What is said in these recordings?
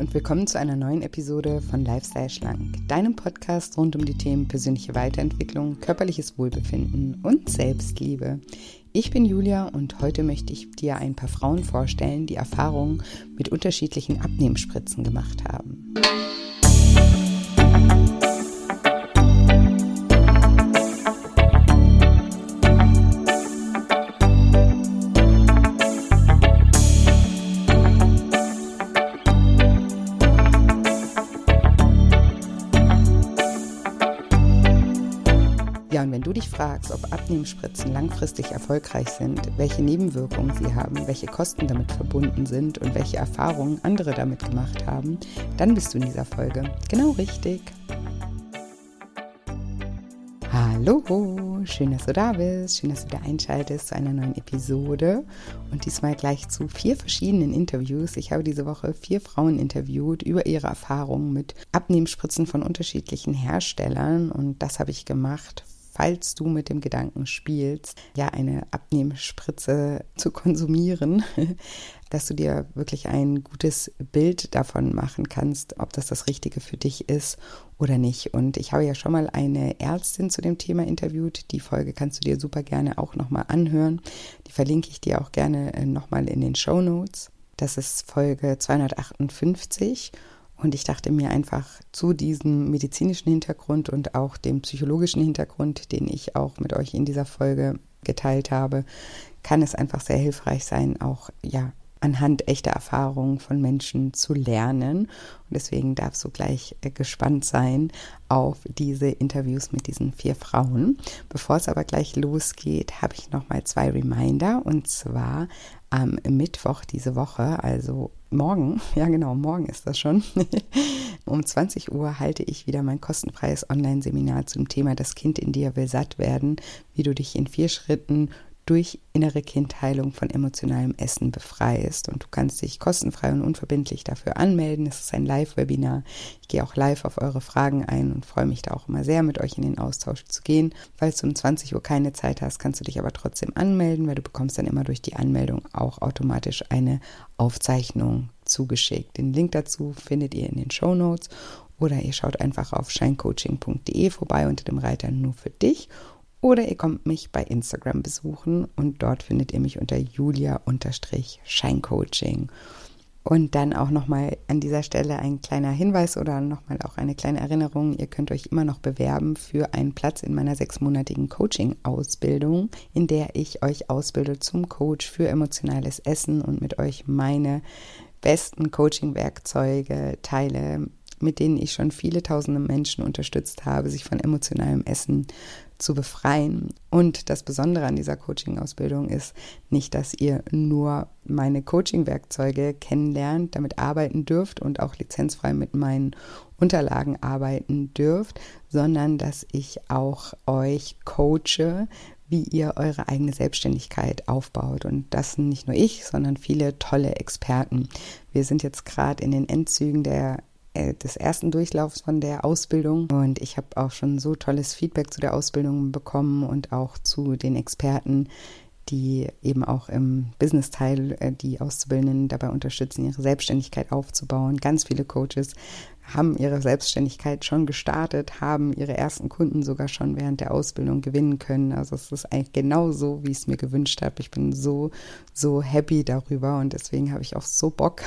und willkommen zu einer neuen Episode von Lifestyle Schlank, deinem Podcast rund um die Themen persönliche Weiterentwicklung, körperliches Wohlbefinden und Selbstliebe. Ich bin Julia und heute möchte ich dir ein paar Frauen vorstellen, die Erfahrungen mit unterschiedlichen Abnehmspritzen gemacht haben. Ja, und wenn du dich fragst, ob Abnehmspritzen langfristig erfolgreich sind, welche Nebenwirkungen sie haben, welche Kosten damit verbunden sind und welche Erfahrungen andere damit gemacht haben, dann bist du in dieser Folge genau richtig. Hallo, schön, dass du da bist, schön, dass du da einschaltest zu einer neuen Episode und diesmal gleich zu 4 verschiedenen Interviews. Ich habe diese Woche 4 Frauen interviewt über ihre Erfahrungen mit Abnehmspritzen von unterschiedlichen Herstellern und das habe ich gemacht, falls du mit dem Gedanken spielst, ja, eine Abnehmspritze zu konsumieren, dass du dir wirklich ein gutes Bild davon machen kannst, ob das Richtige für dich ist oder nicht. Und ich habe ja schon mal eine Ärztin zu dem Thema interviewt. Die Folge kannst du dir super gerne auch nochmal anhören. Die verlinke ich dir auch gerne nochmal in den Shownotes. Das ist Folge 258. Und ich dachte mir einfach zu diesem medizinischen Hintergrund und auch dem psychologischen Hintergrund, den ich auch mit euch in dieser Folge geteilt habe, kann es einfach sehr hilfreich sein, auch ja anhand echter Erfahrungen von Menschen zu lernen. Und deswegen darfst du gleich gespannt sein auf diese Interviews mit diesen 4 Frauen. Bevor es aber gleich losgeht, habe ich nochmal 2 Reminder. Und zwar am Mittwoch diese Woche, also morgen, ja genau, morgen ist das schon, um 20 Uhr halte ich wieder mein kostenfreies Online-Seminar zum Thema Das Kind in dir will satt werden, wie du dich in 4 Schritten durch innere Kindheilung von emotionalem Essen befreist. Und du kannst dich kostenfrei und unverbindlich dafür anmelden. Es ist ein Live-Webinar. Ich gehe auch live auf eure Fragen ein und freue mich da auch immer sehr, mit euch in den Austausch zu gehen. Falls du um 20 Uhr keine Zeit hast, kannst du dich aber trotzdem anmelden, weil du bekommst dann immer durch die Anmeldung auch automatisch eine Aufzeichnung zugeschickt. Den Link dazu findet ihr in den Shownotes oder ihr schaut einfach auf shinecoaching.de vorbei unter dem Reiter Nur für dich. Oder ihr kommt mich bei Instagram besuchen und dort findet ihr mich unter julia_scheincoaching. Und dann auch nochmal an dieser Stelle ein kleiner Hinweis oder nochmal auch eine kleine Erinnerung. Ihr könnt euch immer noch bewerben für einen Platz in meiner 6-monatigen Coaching-Ausbildung, in der ich euch ausbilde zum Coach für emotionales Essen und mit euch meine besten Coaching-Werkzeuge teile, mit denen ich schon viele tausende Menschen unterstützt habe, sich von emotionalem Essen zu befreien. Und das Besondere an dieser Coaching-Ausbildung ist nicht, dass ihr nur meine Coaching-Werkzeuge kennenlernt, damit arbeiten dürft und auch lizenzfrei mit meinen Unterlagen arbeiten dürft, sondern dass ich auch euch coache, wie ihr eure eigene Selbstständigkeit aufbaut. Und das sind nicht nur ich, sondern viele tolle Experten. Wir sind jetzt gerade in den Endzügen des ersten Durchlaufs von der Ausbildung und ich habe auch schon so tolles Feedback zu der Ausbildung bekommen und auch zu den Experten, die eben auch im Business-Teil die Auszubildenden dabei unterstützen, ihre Selbstständigkeit aufzubauen. Ganz viele Coaches haben ihre Selbstständigkeit schon gestartet, haben ihre ersten Kunden sogar schon während der Ausbildung gewinnen können. Also es ist eigentlich genau so, wie ich es mir gewünscht habe. Ich bin so happy darüber und deswegen habe ich auch so Bock,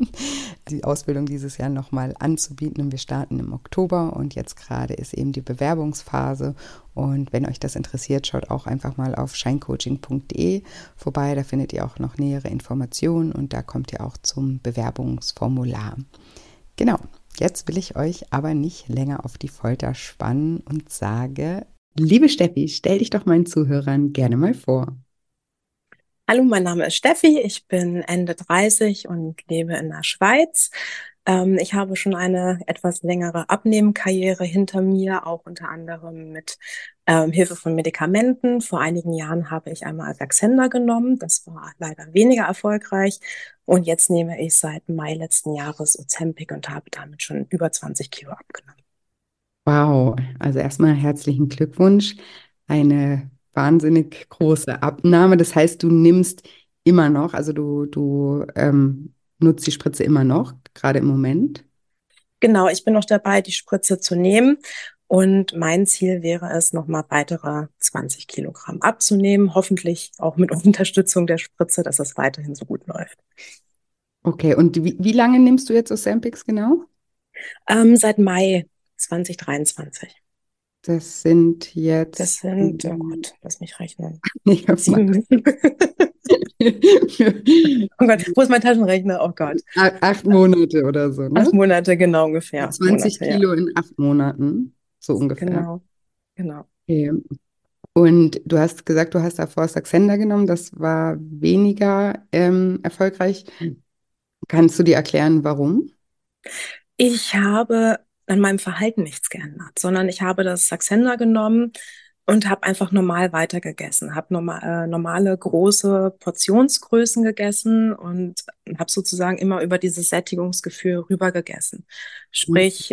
die Ausbildung dieses Jahr nochmal anzubieten. Und wir starten im Oktober und jetzt gerade ist eben die Bewerbungsphase. Und wenn euch das interessiert, schaut auch einfach mal auf shinecoaching.de vorbei. Da findet ihr auch noch nähere Informationen und da kommt ihr auch zum Bewerbungsformular. Genau. Jetzt will ich euch aber nicht länger auf die Folter spannen und sage, liebe Steffi, stell dich doch meinen Zuhörern gerne mal vor. Hallo, mein Name ist Steffi, ich bin Ende 30 und lebe in der Schweiz. Ich habe schon eine etwas längere Abnehmkarriere hinter mir, auch unter anderem mit Hilfe von Medikamenten. Vor einigen Jahren habe ich einmal Saxenda genommen, das war leider weniger erfolgreich. Und jetzt nehme ich seit Mai letzten Jahres Ozempic und habe damit schon über 20 Kilo abgenommen. Wow, also erstmal herzlichen Glückwunsch. Eine wahnsinnig große Abnahme. Das heißt, du nimmst immer noch, also du nutzt die Spritze immer noch, gerade im Moment? Genau, ich bin noch dabei, die Spritze zu nehmen. Und mein Ziel wäre es, nochmal weitere 20 Kilogramm abzunehmen. Hoffentlich auch mit Unterstützung der Spritze, dass das weiterhin so gut läuft. Okay, und wie lange nimmst du jetzt Ozempic genau? Seit Mai 2023. Das sind Das jetzt, sind, oh Gott, lass mich rechnen. ich habe mal 7. Oh Gott, wo ist mein Taschenrechner? Oh Gott. 8 Monate oder so, ne? 8 Monate, genau ungefähr. 20 8 Monate, ja. Kilo in 8 Monaten, so ungefähr. Genau, genau. Okay. Und du hast gesagt, du hast davor Saxenda genommen, das war weniger erfolgreich. Kannst du dir erklären, warum? Ich habe an meinem Verhalten nichts geändert, sondern ich habe das Saxenda genommen und habe einfach normal weitergegessen, habe normale große Portionsgrößen gegessen und habe sozusagen immer über dieses Sättigungsgefühl rübergegessen. Sprich,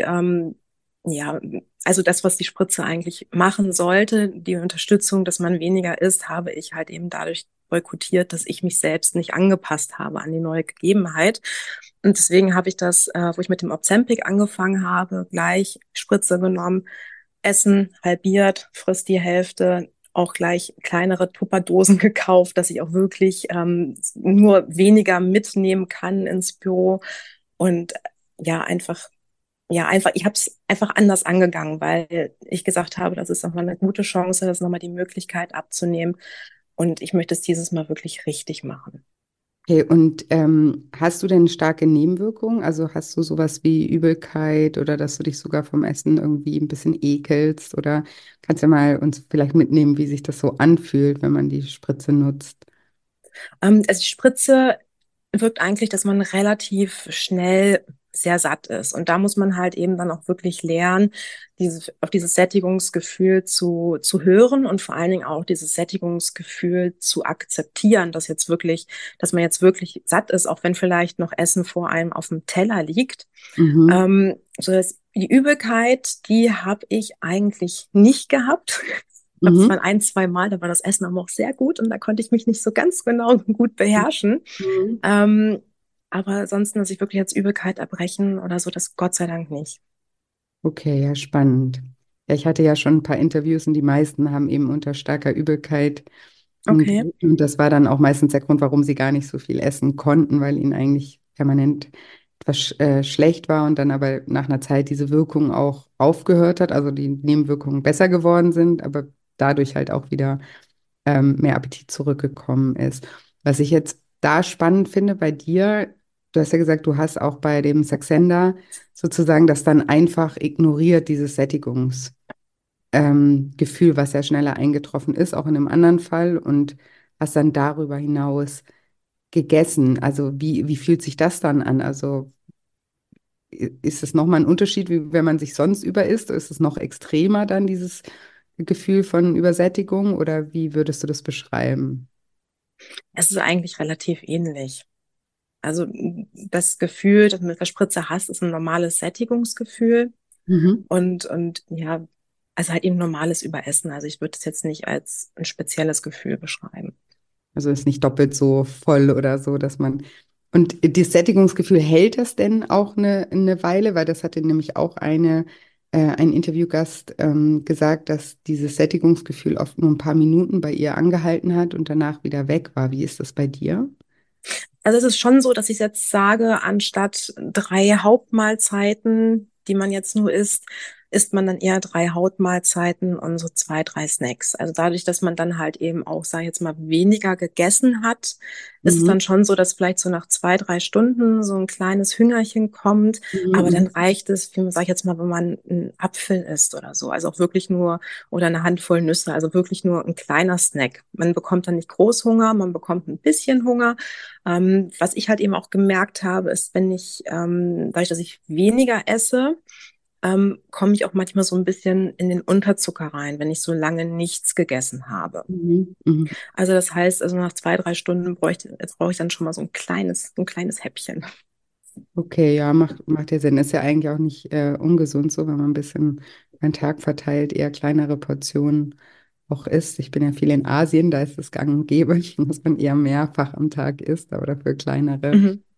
ja, also das, was die Spritze eigentlich machen sollte, die Unterstützung, dass man weniger isst, habe ich halt eben dadurch boykottiert, dass ich mich selbst nicht angepasst habe an die neue Gegebenheit. Und deswegen habe ich das, wo ich mit dem Ozempic angefangen habe, gleich Spritze genommen, Essen halbiert, frisst die Hälfte, auch gleich kleinere Tupperdosen gekauft, dass ich auch wirklich nur weniger mitnehmen kann ins Büro. Und ja, einfach, ich habe es einfach anders angegangen, weil ich gesagt habe, das ist nochmal eine gute Chance, das ist nochmal die Möglichkeit abzunehmen. Und ich möchte es dieses Mal wirklich richtig machen. Okay, und hast du denn starke Nebenwirkungen? Also hast du sowas wie Übelkeit oder dass du dich sogar vom Essen irgendwie ein bisschen ekelst? Oder kannst du mal uns vielleicht mitnehmen, wie sich das so anfühlt, wenn man die Spritze nutzt? Also die Spritze wirkt eigentlich, dass man relativ schnell sehr satt ist. Und da muss man halt eben dann auch wirklich lernen, auf dieses Sättigungsgefühl zu hören und vor allen Dingen auch dieses Sättigungsgefühl zu akzeptieren, dass man jetzt wirklich satt ist, auch wenn vielleicht noch Essen vor einem auf dem Teller liegt. Mhm. So dass die Übelkeit, die habe ich eigentlich nicht gehabt. Ich habe es Mhm. mal ein, zwei Mal, da war das Essen aber auch sehr gut und da konnte ich mich nicht so ganz genau gut beherrschen. Mhm. Ähm, aber ansonsten, dass ich wirklich jetzt Übelkeit erbrechen oder so, das Gott sei Dank nicht. Okay, ja, spannend. Ja, ich hatte ja schon ein paar Interviews und die meisten haben eben unter starker Übelkeit Okay. gelitten. Und das war dann auch meistens der Grund, warum sie gar nicht so viel essen konnten, weil ihnen eigentlich permanent etwas schlecht war und dann aber nach einer Zeit diese Wirkung auch aufgehört hat, also die Nebenwirkungen besser geworden sind, aber dadurch halt auch wieder mehr Appetit zurückgekommen ist. Was ich jetzt da spannend finde bei dir, du hast ja gesagt, du hast auch bei dem Saxenda sozusagen das dann einfach ignoriert, dieses Sättigungsgefühl, Gefühl, was ja schneller eingetroffen ist, auch in einem anderen Fall, und hast dann darüber hinaus gegessen. Also wie fühlt sich das dann an? Also ist es nochmal ein Unterschied, wie wenn man sich sonst überisst? Ist es noch extremer dann, dieses Gefühl von Übersättigung, oder wie würdest du das beschreiben? Es ist eigentlich relativ ähnlich. Also das Gefühl, das du mit der Spritze hast, ist ein normales Sättigungsgefühl Mhm. und ja, also halt eben normales Überessen. Also ich würde es jetzt nicht als ein spezielles Gefühl beschreiben. Also ist nicht doppelt so voll oder so, dass man. Und das Sättigungsgefühl, hält das denn auch eine Weile? Weil das hatte nämlich auch ein Interviewgast gesagt, dass dieses Sättigungsgefühl oft nur ein paar Minuten bei ihr angehalten hat und danach wieder weg war. Wie ist das bei dir? Also es ist schon so, dass ich jetzt sage, anstatt 3 Hauptmahlzeiten, die man jetzt nur isst, isst man dann eher 3 Hauptmahlzeiten und so 2, 3 Snacks. Also dadurch, dass man dann halt eben auch, sag ich jetzt mal, weniger gegessen hat, ist es Mhm. dann schon so, dass vielleicht so nach 2, 3 Stunden so ein kleines Hüngerchen kommt. Aber dann Mhm. reicht es, wie man, sag ich jetzt mal, wenn man einen Apfel isst oder so. Also auch wirklich nur, oder eine Handvoll Nüsse, also wirklich nur ein kleiner Snack. Man bekommt dann nicht Großhunger, man bekommt ein bisschen Hunger. Was ich halt eben auch gemerkt habe, ist, wenn ich, dadurch, dass ich weniger esse, komme ich auch manchmal so ein bisschen in den Unterzucker rein, wenn ich so lange nichts gegessen habe. Mhm. Mhm. Also das heißt, also nach 2, 3 Stunden jetzt brauche ich dann schon mal so ein kleines Häppchen. Okay, ja, macht ja Sinn. Ist ja eigentlich auch nicht ungesund so, wenn man ein bisschen über den Tag verteilt eher kleinere Portionen auch isst. Ich bin ja viel in Asien, da ist es gang und gäbe, dass man eher mehrfach am Tag isst, aber dafür kleinere Mhm.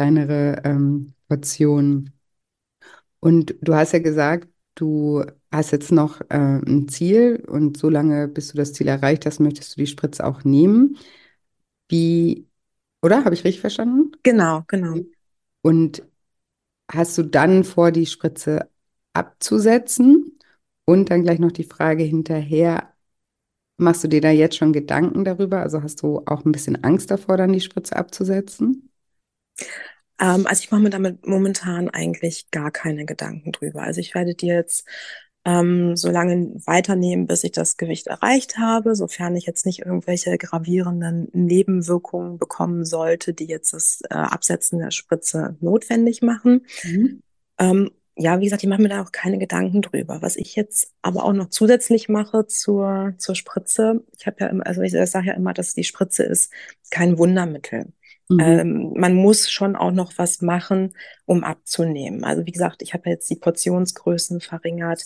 kleinere Portionen. Und du hast ja gesagt, du hast jetzt noch ein Ziel und solange, bis du das Ziel erreicht hast, möchtest du die Spritze auch nehmen. Wie, oder? Habe ich richtig verstanden? Genau, genau. Und hast du dann vor, die Spritze abzusetzen? Und dann gleich noch die Frage hinterher, machst du dir da jetzt schon Gedanken darüber? Also hast du auch ein bisschen Angst davor, dann die Spritze abzusetzen? Also ich mache mir damit momentan eigentlich gar keine Gedanken drüber. Also ich werde die jetzt so lange weiternehmen, bis ich das Gewicht erreicht habe, sofern ich jetzt nicht irgendwelche gravierenden Nebenwirkungen bekommen sollte, die jetzt das Absetzen der Spritze notwendig machen. Mhm. Ja, wie gesagt, ich mache mir da auch keine Gedanken drüber. Was ich jetzt aber auch noch zusätzlich mache zur Spritze, ich habe ja immer, also ich sage ja immer, dass die Spritze ist kein Wundermittel. Mhm. Man muss schon auch noch was machen, um abzunehmen. Also wie gesagt, ich habe jetzt die Portionsgrößen verringert.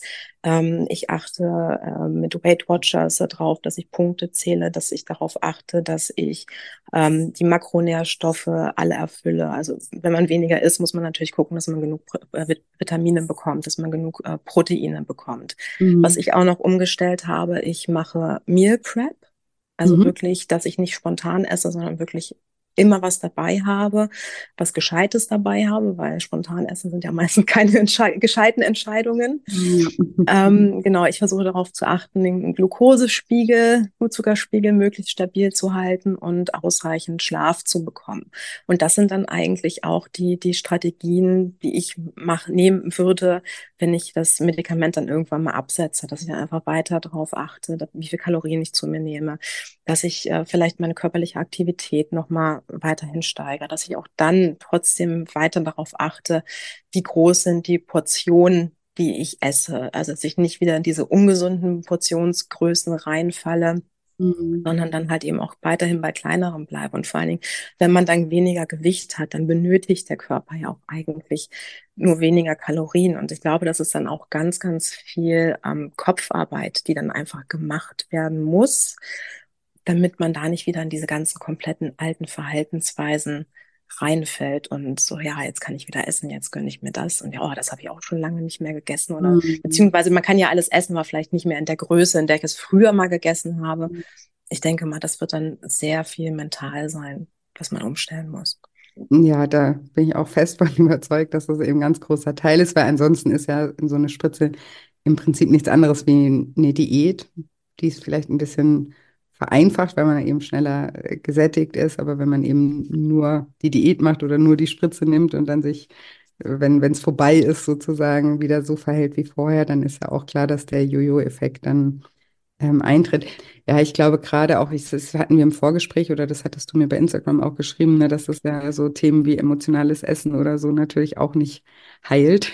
Ich achte mit Weight Watchers darauf, dass ich Punkte zähle, dass ich darauf achte, dass ich die Makronährstoffe alle erfülle. Also wenn man weniger isst, muss man natürlich gucken, dass man genug Vitamine bekommt, dass man genug Proteine bekommt. Was Mhm. ich auch noch umgestellt habe, ich mache Meal Prep. Also Mhm. wirklich, dass ich nicht spontan esse, sondern wirklich immer was dabei habe, was Gescheites dabei habe, weil spontan essen sind ja meistens keine gescheiten Entscheidungen. Ja. Genau, ich versuche darauf zu achten, den Glukosespiegel, Blutzuckerspiegel möglichst stabil zu halten und ausreichend Schlaf zu bekommen. Und das sind dann eigentlich auch die Strategien, die ich nehmen würde, wenn ich das Medikament dann irgendwann mal absetze, dass ich dann einfach weiter darauf achte, wie viel Kalorien ich zu mir nehme, dass ich vielleicht meine körperliche Aktivität nochmal weiterhin steigere, dass ich auch dann trotzdem weiter darauf achte, wie groß sind die Portionen, die ich esse. Also dass ich nicht wieder in diese ungesunden Portionsgrößen reinfalle, Mhm. sondern dann halt eben auch weiterhin bei kleineren bleibe. Und vor allen Dingen, wenn man dann weniger Gewicht hat, dann benötigt der Körper ja auch eigentlich nur weniger Kalorien. Und ich glaube, das ist dann auch ganz, ganz viel Kopfarbeit, die dann einfach gemacht werden muss, damit man da nicht wieder in diese ganzen kompletten alten Verhaltensweisen reinfällt und so, ja, jetzt kann ich wieder essen, jetzt gönne ich mir das. Und ja, oh, das habe ich auch schon lange nicht mehr gegessen. Oder Mhm. beziehungsweise man kann ja alles essen, aber vielleicht nicht mehr in der Größe, in der ich es früher mal gegessen habe. Ich denke mal, das wird dann sehr viel mental sein, was man umstellen muss. Ja, da bin ich auch fest von überzeugt, dass das eben ein ganz großer Teil ist, weil ansonsten ist ja so eine Spritze im Prinzip nichts anderes wie eine Diät. Die ist vielleicht ein bisschen vereinfacht, weil man eben schneller gesättigt ist, aber wenn man eben nur die Diät macht oder nur die Spritze nimmt und dann sich, wenn es vorbei ist, sozusagen wieder so verhält wie vorher, dann ist ja auch klar, dass der Jojo-Effekt dann eintritt. Ja, ich glaube gerade auch, das hatten wir im Vorgespräch oder das hattest du mir bei Instagram auch geschrieben, ne, dass das ja so Themen wie emotionales Essen oder so natürlich auch nicht heilt.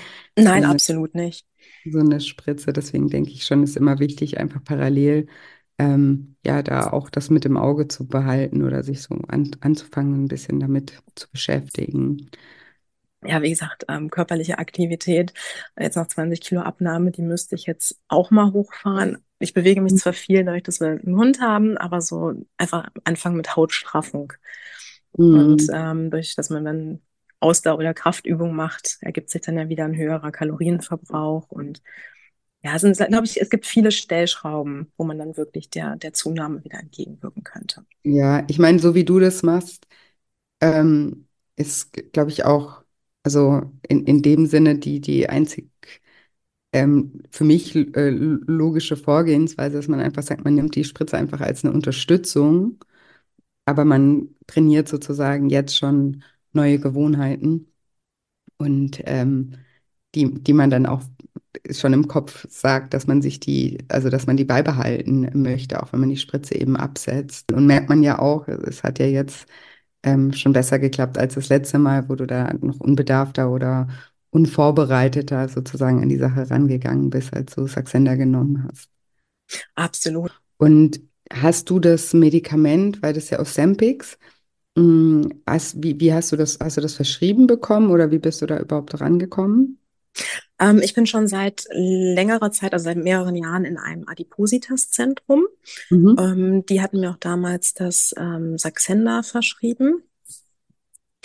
So Nein, eine, absolut nicht. so eine Spritze. Deswegen denke ich schon, ist immer wichtig, einfach parallel ja da auch das mit im Auge zu behalten oder sich so anzufangen, ein bisschen damit zu beschäftigen. Ja, wie gesagt, körperliche Aktivität, jetzt noch 20 Kilo Abnahme, die müsste ich jetzt auch mal hochfahren. Ich bewege mich zwar viel, dadurch, dass wir einen Hund haben, aber so einfach anfangen mit Hautstraffung. Und Mhm. durch, dass man dann Ausdauer- oder Kraftübung macht, ergibt sich dann ja wieder ein höherer Kalorienverbrauch. Und ja, es sind, glaube ich, es gibt viele Stellschrauben, wo man dann wirklich der Zunahme wieder entgegenwirken könnte. Ja, ich meine, so wie du das machst, ähm, ist, glaube ich, auch, also in dem Sinne die einzig für mich logische Vorgehensweise, dass man einfach sagt, man nimmt die Spritze einfach als eine Unterstützung, aber man trainiert sozusagen jetzt schon neue Gewohnheiten und die man dann auch schon im Kopf sagt, dass man sich also dass man die beibehalten möchte, auch wenn man die Spritze eben absetzt. Und merkt man ja auch, es hat ja jetzt schon besser geklappt als das letzte Mal, wo du da noch unbedarfter oder unvorbereiteter sozusagen an die Sache rangegangen bist, als du Saxenda genommen hast. Absolut. Und hast du das Medikament, weil das ja Ozempic, wie hast du das verschrieben bekommen oder wie bist du da überhaupt rangekommen? Ich bin schon seit längerer Zeit, also seit mehreren Jahren in einem Adipositas-Zentrum. Mhm. Die hatten mir auch damals das Saxenda verschrieben.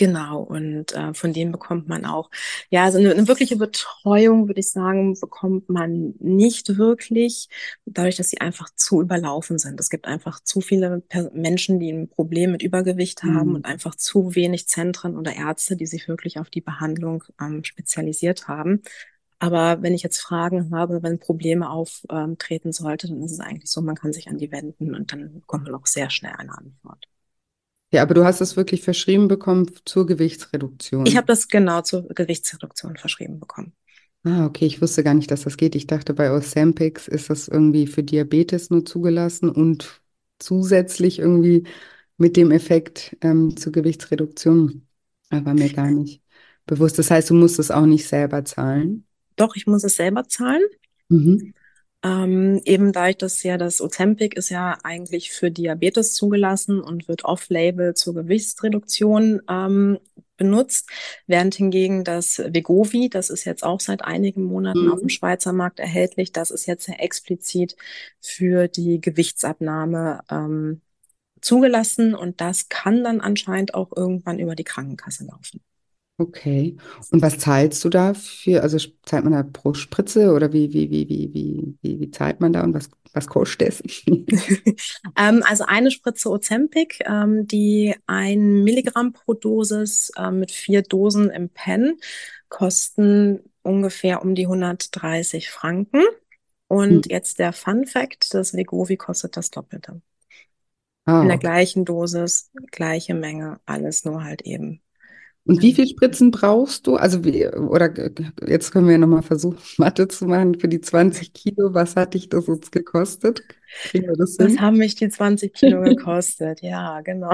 Genau, und von denen bekommt man auch, ja, also eine wirkliche Betreuung, würde ich sagen, bekommt man nicht wirklich, dadurch, dass sie einfach zu überlaufen sind. Es gibt einfach zu viele Menschen, die ein Problem mit Übergewicht haben Mhm. und einfach zu wenig Zentren oder Ärzte, die sich wirklich auf die Behandlung spezialisiert haben. Aber wenn ich jetzt Fragen habe, wenn Probleme auftreten sollte, dann ist es eigentlich so, man kann sich an die wenden und dann bekommt man auch sehr schnell eine Antwort. Ja, aber du hast es wirklich verschrieben bekommen zur Ich habe Gewichtsreduktion. das genau zur Gewichtsreduktion verschrieben bekommen. Ah, okay, ich wusste gar nicht, dass das geht. Ich dachte, bei Ozempic ist das irgendwie für Diabetes nur zugelassen und zusätzlich irgendwie mit dem Effekt zur Gewichtsreduktion. War mir gar nicht bewusst. Das heißt, du musst es auch nicht selber zahlen. Doch, ich muss es selber zahlen. Mhm. Eben dadurch, dass ja das Ozempic ist ja eigentlich für Diabetes zugelassen und wird off-label zur Gewichtsreduktion benutzt, während hingegen das Wegovy, das ist jetzt auch seit einigen Monaten auf dem Mhm. Schweizer Markt erhältlich, das ist jetzt ja explizit für die Gewichtsabnahme zugelassen und das kann dann anscheinend auch irgendwann über die Krankenkasse laufen. Okay. Und was zahlst du da für? Also zahlt man da pro Spritze oder wie zahlt man da und was kostet es? Also eine Spritze Ozempic, die 1 Milligramm pro Dosis mit 4 Dosen im Pen kosten ungefähr um die 130 Franken. Und jetzt der Fun Fact, das Wegovy kostet das Doppelte. In Ah, der okay. gleichen Dosis, gleiche Menge, alles nur halt eben. Und wie viele Spritzen brauchst du? Also jetzt können wir ja nochmal versuchen, Mathe zu machen für die 20 Kilo. Was hat dich das jetzt gekostet? Kriegen wir das Was hin? haben mich die 20 Kilo gekostet? Ja, genau.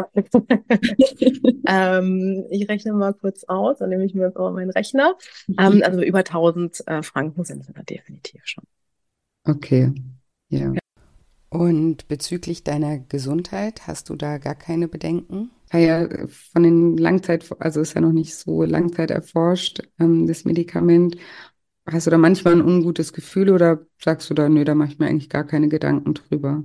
Ich rechne mal kurz aus, dann nehme ich mir jetzt auch meinen Rechner. Also über 1000 Franken sind es da definitiv schon. Okay, ja. Und bezüglich deiner Gesundheit, hast du da gar keine Bedenken? Ja, von den also ist ja noch nicht so Langzeit erforscht, das Medikament. Hast du da manchmal ein ungutes Gefühl oder sagst du da, nö, da mache ich mir eigentlich gar keine Gedanken drüber?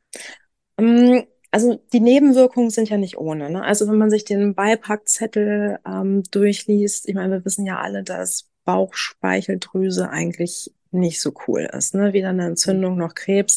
Also die Nebenwirkungen sind ja nicht ohne, ne? Also wenn man sich den Beipackzettel durchliest, ich meine, wir wissen ja alle, dass Bauchspeicheldrüse eigentlich nicht so cool ist, ne? Weder eine Entzündung noch Krebs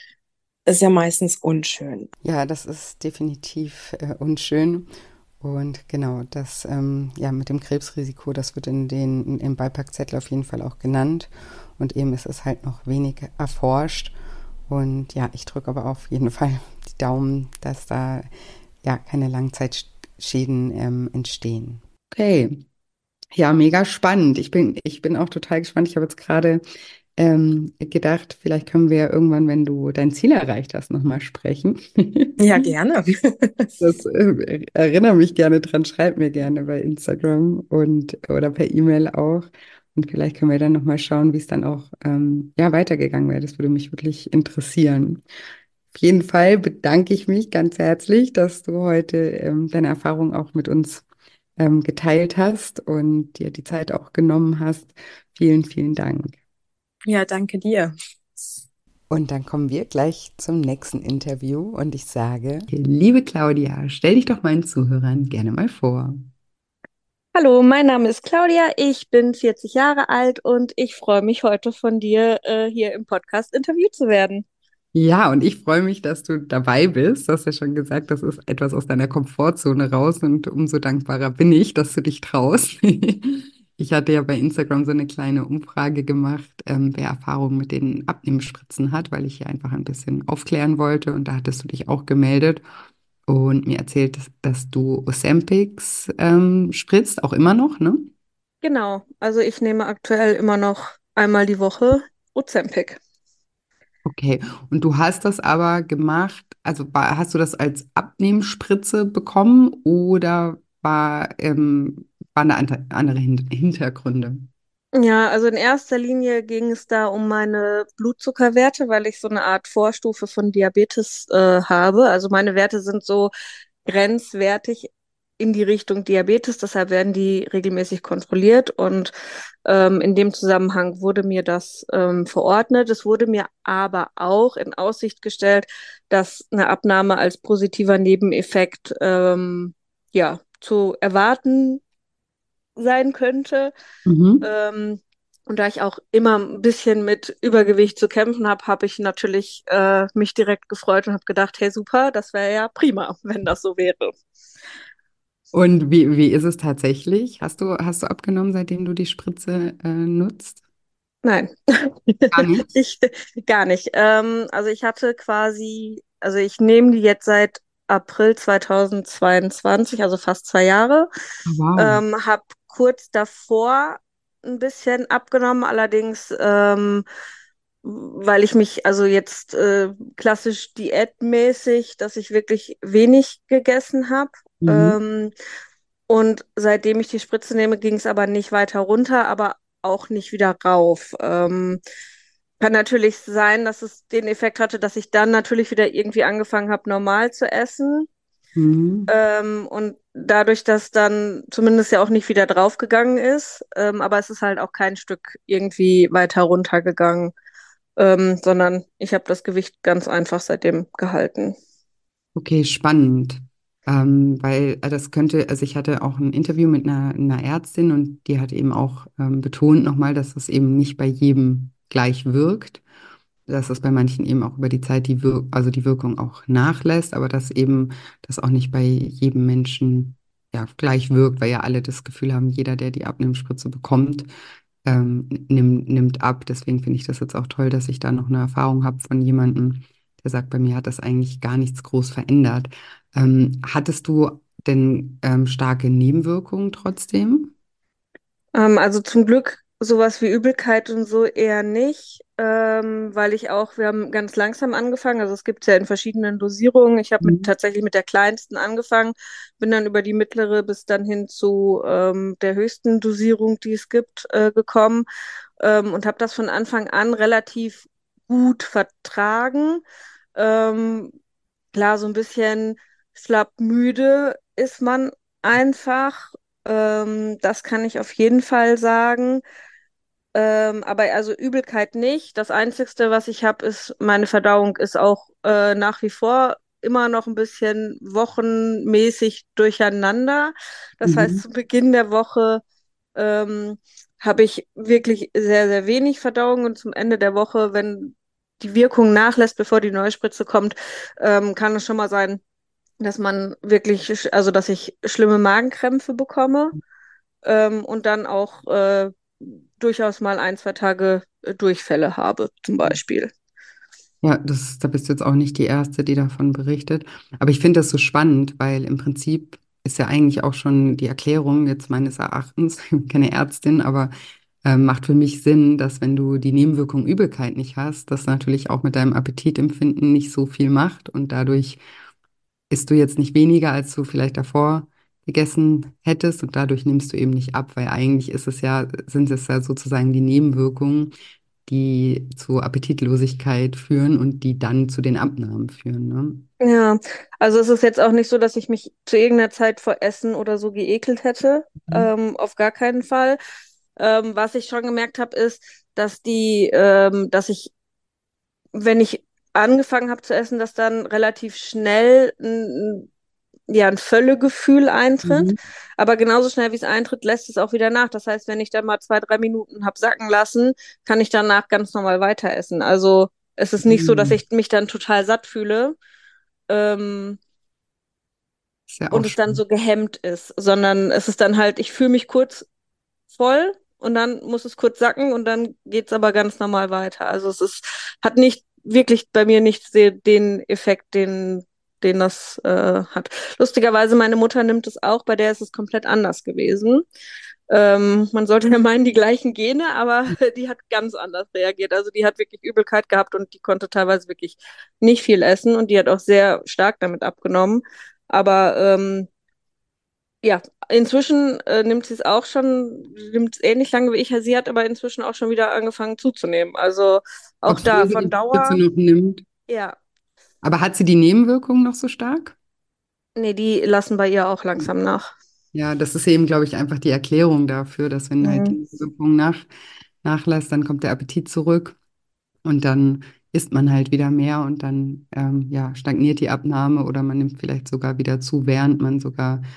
ist ja meistens unschön. Ja, das ist definitiv unschön. Und genau, das ja mit dem Krebsrisiko, das wird im Beipackzettel auf jeden Fall auch genannt. Und eben ist es halt noch wenig erforscht. Und ja, ich drücke aber auf jeden Fall die Daumen, dass da ja keine Langzeitschäden entstehen. Okay, ja, mega spannend. Ich bin auch total gespannt. Ich habe jetzt gerade gedacht, vielleicht können wir ja irgendwann, wenn du dein Ziel erreicht hast, nochmal sprechen. Ja, gerne. Das erinnere mich gerne dran, schreib mir gerne bei Instagram und oder per E-Mail auch. Und vielleicht können wir dann nochmal schauen, wie es dann auch ja, weitergegangen wäre. Das würde mich wirklich interessieren. Auf jeden Fall bedanke ich mich ganz herzlich, dass du heute deine Erfahrung auch mit uns geteilt hast und dir die Zeit auch genommen hast. Vielen, vielen Dank. Ja, danke dir. Und dann kommen wir gleich zum nächsten Interview und ich sage, liebe Claudia, stell dich doch meinen Zuhörern gerne mal vor. Hallo, mein Name ist Claudia, ich bin 40 Jahre alt und ich freue mich heute von dir hier im Podcast interviewt zu werden. Ja, und ich freue mich, dass du dabei bist. Du hast ja schon gesagt, das ist etwas aus deiner Komfortzone raus und umso dankbarer bin ich, dass du dich traust. Ich hatte ja bei Instagram so eine kleine Umfrage gemacht, wer Erfahrung mit den Abnehmspritzen hat, weil ich hier einfach ein bisschen aufklären wollte und da hattest du dich auch gemeldet und mir erzählt, dass du Ozempics spritzt, auch immer noch, ne? Genau, also ich nehme aktuell immer noch einmal die Woche Ozempic. Okay, und du hast das aber gemacht, also hast du das als Abnehmspritze bekommen oder waren da andere Hintergründe? Ja, also in erster Linie ging es da um meine Blutzuckerwerte, weil ich so eine Art Vorstufe von Diabetes habe. Also meine Werte sind so grenzwertig in die Richtung Diabetes, deshalb werden die regelmäßig kontrolliert und in dem Zusammenhang wurde mir das verordnet. Es wurde mir aber auch in Aussicht gestellt, dass eine Abnahme als positiver Nebeneffekt ja zu erwarten sein könnte. Mhm. Ähm, und da ich auch immer ein bisschen mit Übergewicht zu kämpfen habe, habe ich natürlich mich direkt gefreut und habe gedacht, hey super, das wäre ja prima, wenn das so wäre. Und wie ist es tatsächlich? Hast du abgenommen, seitdem du die Spritze nutzt? Nein, Gar nicht. ich gar nicht. Also ich hatte quasi, also ich nehme die jetzt seit April 2022, also fast 2 Jahre. Oh, wow. Habe kurz davor ein bisschen abgenommen, allerdings weil ich mich also jetzt klassisch diätmäßig, dass ich wirklich wenig gegessen habe. Mhm. Ähm, und seitdem ich die Spritze nehme, ging es aber nicht weiter runter, aber auch nicht wieder rauf. Kann natürlich sein, dass es den Effekt hatte, dass ich dann natürlich wieder irgendwie angefangen habe, normal zu essen. Mhm. Und dadurch, dass dann zumindest ja auch nicht wieder draufgegangen ist, aber es ist halt auch kein Stück irgendwie weiter runtergegangen, sondern ich habe das Gewicht ganz einfach seitdem gehalten. Okay, spannend. Weil das könnte, also ich hatte auch ein Interview mit einer Ärztin und die hat eben auch betont nochmal, dass es eben nicht bei jedem gleich wirkt, dass es bei manchen eben auch über die Zeit also die Wirkung auch nachlässt, aber dass eben das auch nicht bei jedem Menschen ja gleich wirkt, weil ja alle das Gefühl haben, jeder, der die Abnehmspritze bekommt, nimmt ab. Deswegen finde ich das jetzt auch toll, dass ich da noch eine Erfahrung habe von jemandem, der sagt, bei mir hat das eigentlich gar nichts groß verändert. Hattest du denn starke Nebenwirkungen trotzdem? Also zum Glück sowas wie Übelkeit und so eher nicht, weil wir haben ganz langsam angefangen, also es gibt es ja in verschiedenen Dosierungen. Ich habe Mhm. tatsächlich mit der kleinsten angefangen, bin dann über die mittlere bis dann hin zu der höchsten Dosierung, die es gibt, gekommen, und habe das von Anfang an relativ gut vertragen. Ähm, klar, so ein bisschen schlapp müde ist man einfach. Das kann ich auf jeden Fall sagen. Aber also Übelkeit nicht. Das Einzigste, was ich habe, ist, meine Verdauung ist auch nach wie vor immer noch ein bisschen wochenmäßig durcheinander. Das heißt, Mhm. zu Beginn der Woche ähm, habe ich wirklich sehr, sehr wenig Verdauung und zum Ende der Woche, wenn die Wirkung nachlässt, bevor die neue Spritze kommt, kann es schon mal sein, dass man wirklich, also dass ich schlimme Magenkrämpfe bekomme, und dann auch durchaus mal 1, 2 Tage Durchfälle habe, zum Beispiel. Ja, da bist du jetzt auch nicht die Erste, die davon berichtet. Aber ich finde das so spannend, weil im Prinzip ist ja eigentlich auch schon die Erklärung jetzt meines Erachtens, ich bin keine Ärztin, aber macht für mich Sinn, dass wenn du die Nebenwirkung Übelkeit nicht hast, das natürlich auch mit deinem Appetitempfinden nicht so viel macht und dadurch isst du jetzt nicht weniger, als du vielleicht davor gegessen hättest und dadurch nimmst du eben nicht ab, weil eigentlich sind es ja sozusagen die Nebenwirkungen, die zu Appetitlosigkeit führen und die dann zu den Abnahmen führen, ne? Ja, also es ist jetzt auch nicht so, dass ich mich zu irgendeiner Zeit vor Essen oder so geekelt hätte. Mhm. Auf gar keinen Fall. Was ich schon gemerkt habe, ist, dass ich, wenn ich angefangen habe zu essen, dass dann relativ schnell ja, ein Völlegefühl eintritt. Mhm. Aber genauso schnell wie es eintritt, lässt es auch wieder nach. Das heißt, wenn ich dann mal 2, 3 Minuten habe sacken lassen, kann ich danach ganz normal weiter essen. Also es ist nicht so, dass Mhm. ich mich dann total satt fühle, ähm, Ist ja auch und es dann schön. so gehemmt ist, sondern es ist dann halt, ich fühle mich kurz voll und dann muss es kurz sacken und dann geht es aber ganz normal weiter. Also hat nicht wirklich bei mir nicht den Effekt, den das hat. Lustigerweise, meine Mutter nimmt es auch, bei der ist es komplett anders gewesen. Man sollte ja meinen, die gleichen Gene, aber die hat ganz anders reagiert. Also die hat wirklich Übelkeit gehabt und die konnte teilweise wirklich nicht viel essen und die hat auch sehr stark damit abgenommen. Aber ja, inzwischen nimmt sie es auch schon, nimmt es ähnlich lange wie ich. Sie hat aber inzwischen auch schon wieder angefangen zuzunehmen. Also auch da Obwohl sie von die Spritze Dauer, noch nimmt. ja, Aber hat sie die Nebenwirkungen noch so stark? nee, die lassen bei ihr auch langsam nach. Ja, das ist eben, glaube ich, einfach die Erklärung dafür, dass wenn halt die Mhm. Nebenwirkungen nachlässt, dann kommt der Appetit zurück und dann isst man halt wieder mehr und dann ja, stagniert die Abnahme oder man nimmt vielleicht sogar wieder zu, während man sogar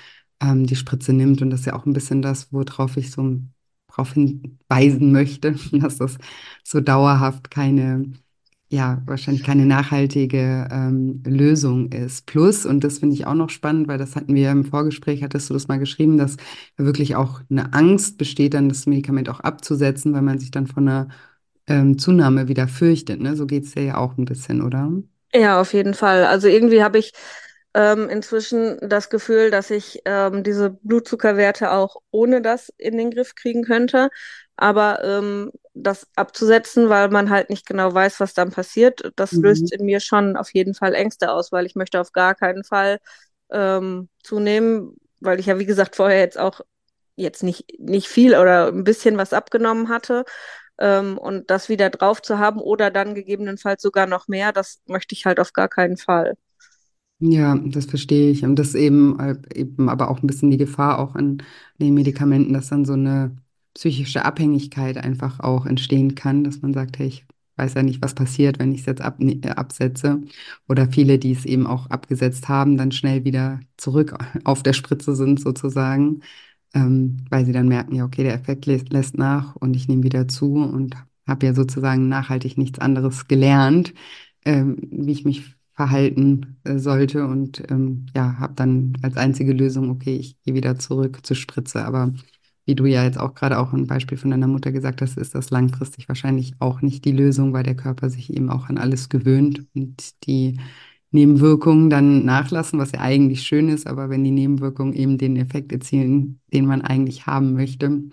die Spritze nimmt. Und das ist ja auch ein bisschen das, worauf ich so darauf hinweisen möchte, dass das so dauerhaft keine, ja, wahrscheinlich keine nachhaltige Lösung ist. Plus, und das finde ich auch noch spannend, weil das hatten wir im Vorgespräch, hattest du das mal geschrieben, dass wirklich auch eine Angst besteht, dann das Medikament auch abzusetzen, weil man sich dann von einer Zunahme wieder fürchtet. Ne? So geht es dir ja auch ein bisschen, oder? Ja, auf jeden Fall. Also irgendwie habe ich inzwischen das Gefühl, dass ich diese Blutzuckerwerte auch ohne das in den Griff kriegen könnte. Aber das abzusetzen, weil man halt nicht genau weiß, was dann passiert, das Mhm. löst in mir schon auf jeden Fall Ängste aus, weil ich möchte auf gar keinen Fall zunehmen, weil ich ja, wie gesagt, vorher jetzt auch jetzt nicht viel oder ein bisschen was abgenommen hatte. Und das wieder drauf zu haben oder dann gegebenenfalls sogar noch mehr, das möchte ich halt auf gar keinen Fall. Ja, das verstehe ich. Und das eben aber auch ein bisschen die Gefahr auch an den Medikamenten, dass dann so eine psychische Abhängigkeit einfach auch entstehen kann, dass man sagt, hey, ich weiß ja nicht, was passiert, wenn ich es jetzt absetze. Oder viele, die es eben auch abgesetzt haben, dann schnell wieder zurück auf der Spritze sind sozusagen, weil sie dann merken, ja, okay, der Effekt lässt nach und ich nehme wieder zu und habe ja sozusagen nachhaltig nichts anderes gelernt, wie ich mich verhalten sollte und ja, habe dann als einzige Lösung, okay, ich gehe wieder zurück zur Spritze. Aber wie du ja jetzt auch gerade auch ein Beispiel von deiner Mutter gesagt hast, ist das langfristig wahrscheinlich auch nicht die Lösung, weil der Körper sich eben auch an alles gewöhnt und die Nebenwirkungen dann nachlassen, was ja eigentlich schön ist, aber wenn die Nebenwirkungen eben den Effekt erzielen, den man eigentlich haben möchte,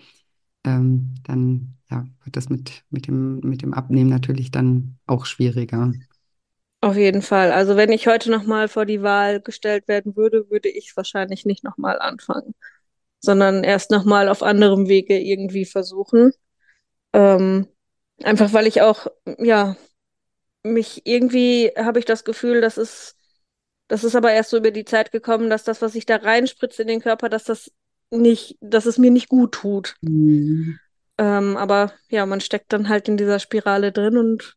dann ja, wird das mit dem Abnehmen natürlich dann auch schwieriger. Auf jeden Fall. Also wenn ich heute nochmal vor die Wahl gestellt werden würde, würde ich wahrscheinlich nicht nochmal anfangen, sondern erst nochmal auf anderem Wege irgendwie versuchen. Ähm, einfach weil ich auch, ja, mich irgendwie habe ich das Gefühl, das ist aber erst so über die Zeit gekommen, dass das, was ich da reinspritze in den Körper, dass es mir nicht gut tut. Mhm. Aber ja, man steckt dann halt in dieser Spirale drin und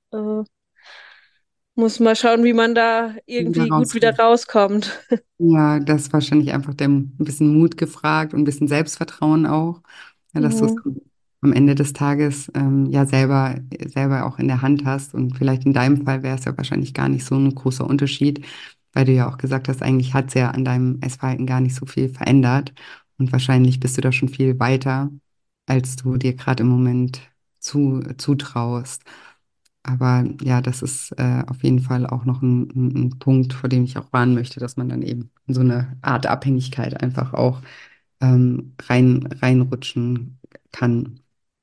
muss mal schauen, wie man da Wieder irgendwie gut wieder rauskommen. rauskommt. Ja, das ist wahrscheinlich einfach ein bisschen Mut gefragt und ein bisschen Selbstvertrauen auch, ja, dass du es Mhm. am Ende des Tages ja selber auch in der Hand hast. Und vielleicht in deinem Fall wäre es ja wahrscheinlich gar nicht so ein großer Unterschied, weil du ja auch gesagt hast, eigentlich hat es ja an deinem Essverhalten gar nicht so viel verändert. Und wahrscheinlich bist du da schon viel weiter, als du dir gerade im Moment zutraust. Aber ja, das ist auf jeden Fall auch noch ein Punkt, vor dem ich auch warnen möchte, dass man dann eben in so eine Art Abhängigkeit einfach auch reinrutschen kann.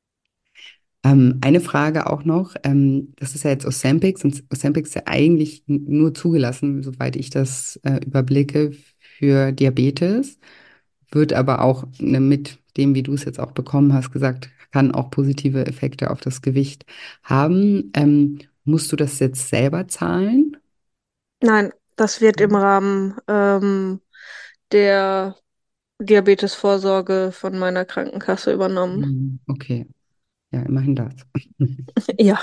Eine Frage auch noch, das ist ja jetzt Ozempic, und Ozempic ist ja eigentlich nur zugelassen, soweit ich das überblicke, für Diabetes, wird aber auch mit dem, wie du es jetzt auch bekommen hast, gesagt, kann auch positive Effekte auf das Gewicht haben. Musst du das jetzt selber zahlen? Nein, das wird im Rahmen der Diabetesvorsorge von meiner Krankenkasse übernommen. Okay, ja, immerhin das. Ja,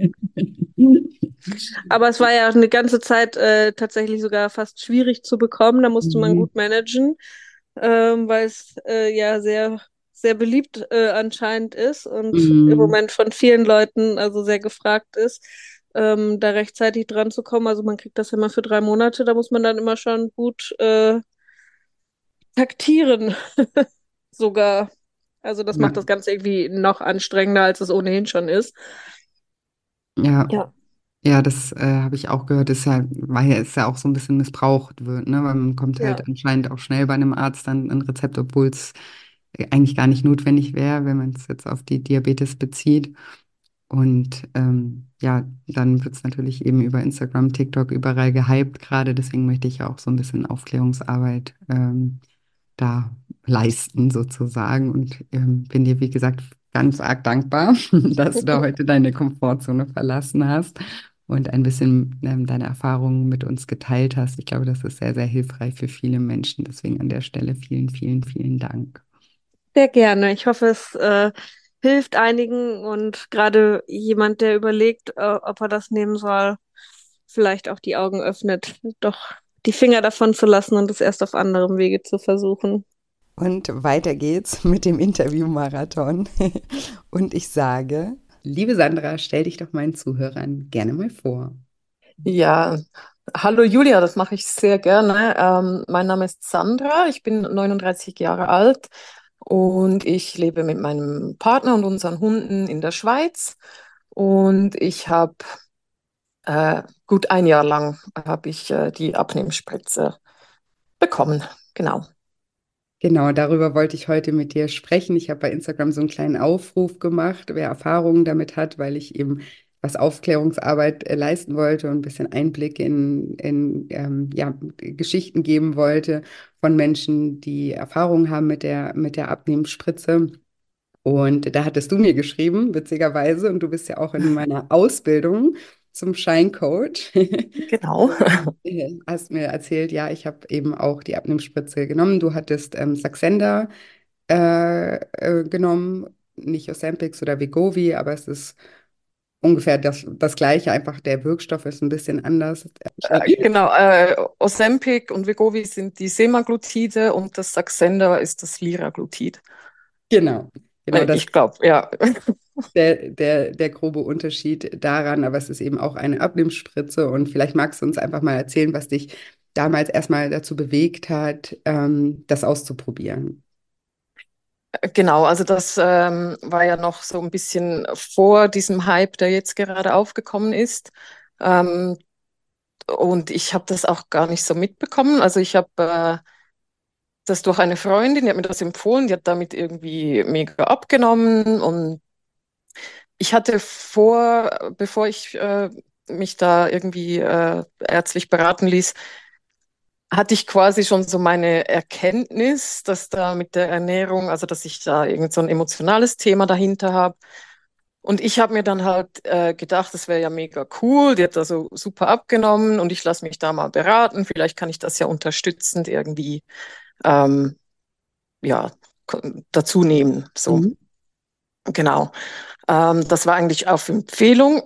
aber es war ja eine ganze Zeit tatsächlich sogar fast schwierig zu bekommen. Da musste man Mhm. gut managen, weil es ja sehr beliebt anscheinend ist und im Mhm. Moment von vielen Leuten also sehr gefragt ist, da rechtzeitig dran zu kommen. Also man kriegt das ja immer für 3 Monate, da muss man dann immer schon gut taktieren sogar. Also das Ja, macht das Ganze irgendwie noch anstrengender, als es ohnehin schon ist. ja. Ja, Ja, das habe ich auch gehört, ist ja, weil es ja auch so ein bisschen missbraucht wird, ne? Weil man kommt ja. halt anscheinend auch schnell bei einem Arzt dann ein Rezept, obwohl es eigentlich gar nicht notwendig wäre, wenn man es jetzt auf die Diabetes bezieht. Und ja, dann wird es natürlich eben über Instagram, TikTok überall gehypt gerade. Deswegen möchte ich ja auch so ein bisschen Aufklärungsarbeit da leisten sozusagen. Und bin dir, wie gesagt, ganz arg dankbar, dass du da heute deine Komfortzone verlassen hast und ein bisschen deine Erfahrungen mit uns geteilt hast. Ich glaube, das ist sehr, sehr hilfreich für viele Menschen. Deswegen an der Stelle vielen, vielen, vielen Dank. Sehr gerne. Ich hoffe, es hilft einigen und gerade jemand, der überlegt, ob er das nehmen soll, vielleicht auch die Augen öffnet, doch die Finger davon zu lassen und es erst auf anderem Wege zu versuchen. Und weiter geht's mit dem Interview-Marathon. Und ich sage, liebe Sandra, stell dich doch meinen Zuhörern gerne mal vor. Ja, hallo Julia, das mache ich sehr gerne. Mein Name ist Sandra, ich bin 39 Jahre alt und ich lebe mit meinem Partner und unseren Hunden in der Schweiz. Und ich habe gut ein Jahr lang habe ich die Abnehmspritze bekommen. Genau. Genau, darüber wollte ich heute mit dir sprechen. Ich habe bei Instagram so einen kleinen Aufruf gemacht, wer Erfahrungen damit hat, weil ich eben was Aufklärungsarbeit leisten wollte und ein bisschen Einblick in ja, Geschichten geben wollte von Menschen, die Erfahrungen haben mit der Abnehmspritze. Und da hattest du mir geschrieben, witzigerweise, und du bist ja auch in meiner Ausbildung zum Scheincoach. Genau. Und hast mir erzählt, ja, ich habe eben auch die Abnehmspritze genommen. Du hattest Saxenda genommen, nicht Ozempic oder Wegovy, aber es ist ungefähr das Gleiche, einfach der Wirkstoff ist ein bisschen anders. Genau, Ozempic und Wegovy sind die Semaglutide und das Saxenda ist das Liraglutid. Genau, genau, das Ich glaube, ja. der grobe Unterschied daran, aber es ist eben auch eine Abnehmspritze und vielleicht magst du uns einfach mal erzählen, was dich damals erstmal dazu bewegt hat, das auszuprobieren. Genau, also das war ja noch so ein bisschen vor diesem Hype, der jetzt gerade aufgekommen ist. Ähm, und ich habe das auch gar nicht so mitbekommen. Also ich habe das durch eine Freundin, die hat mir das empfohlen, die hat damit irgendwie mega abgenommen. Und ich hatte vor, bevor ich mich da irgendwie ärztlich beraten ließ, hatte ich quasi schon so meine Erkenntnis, dass da mit der Ernährung, also dass ich da irgend so ein emotionales Thema dahinter habe. Und ich habe mir dann halt gedacht, das wäre ja mega cool, die hat da so super abgenommen und ich lasse mich da mal beraten. Vielleicht kann ich das ja unterstützend irgendwie ähm, ja, dazu nehmen. So, Mhm. genau. Das war eigentlich auf Empfehlung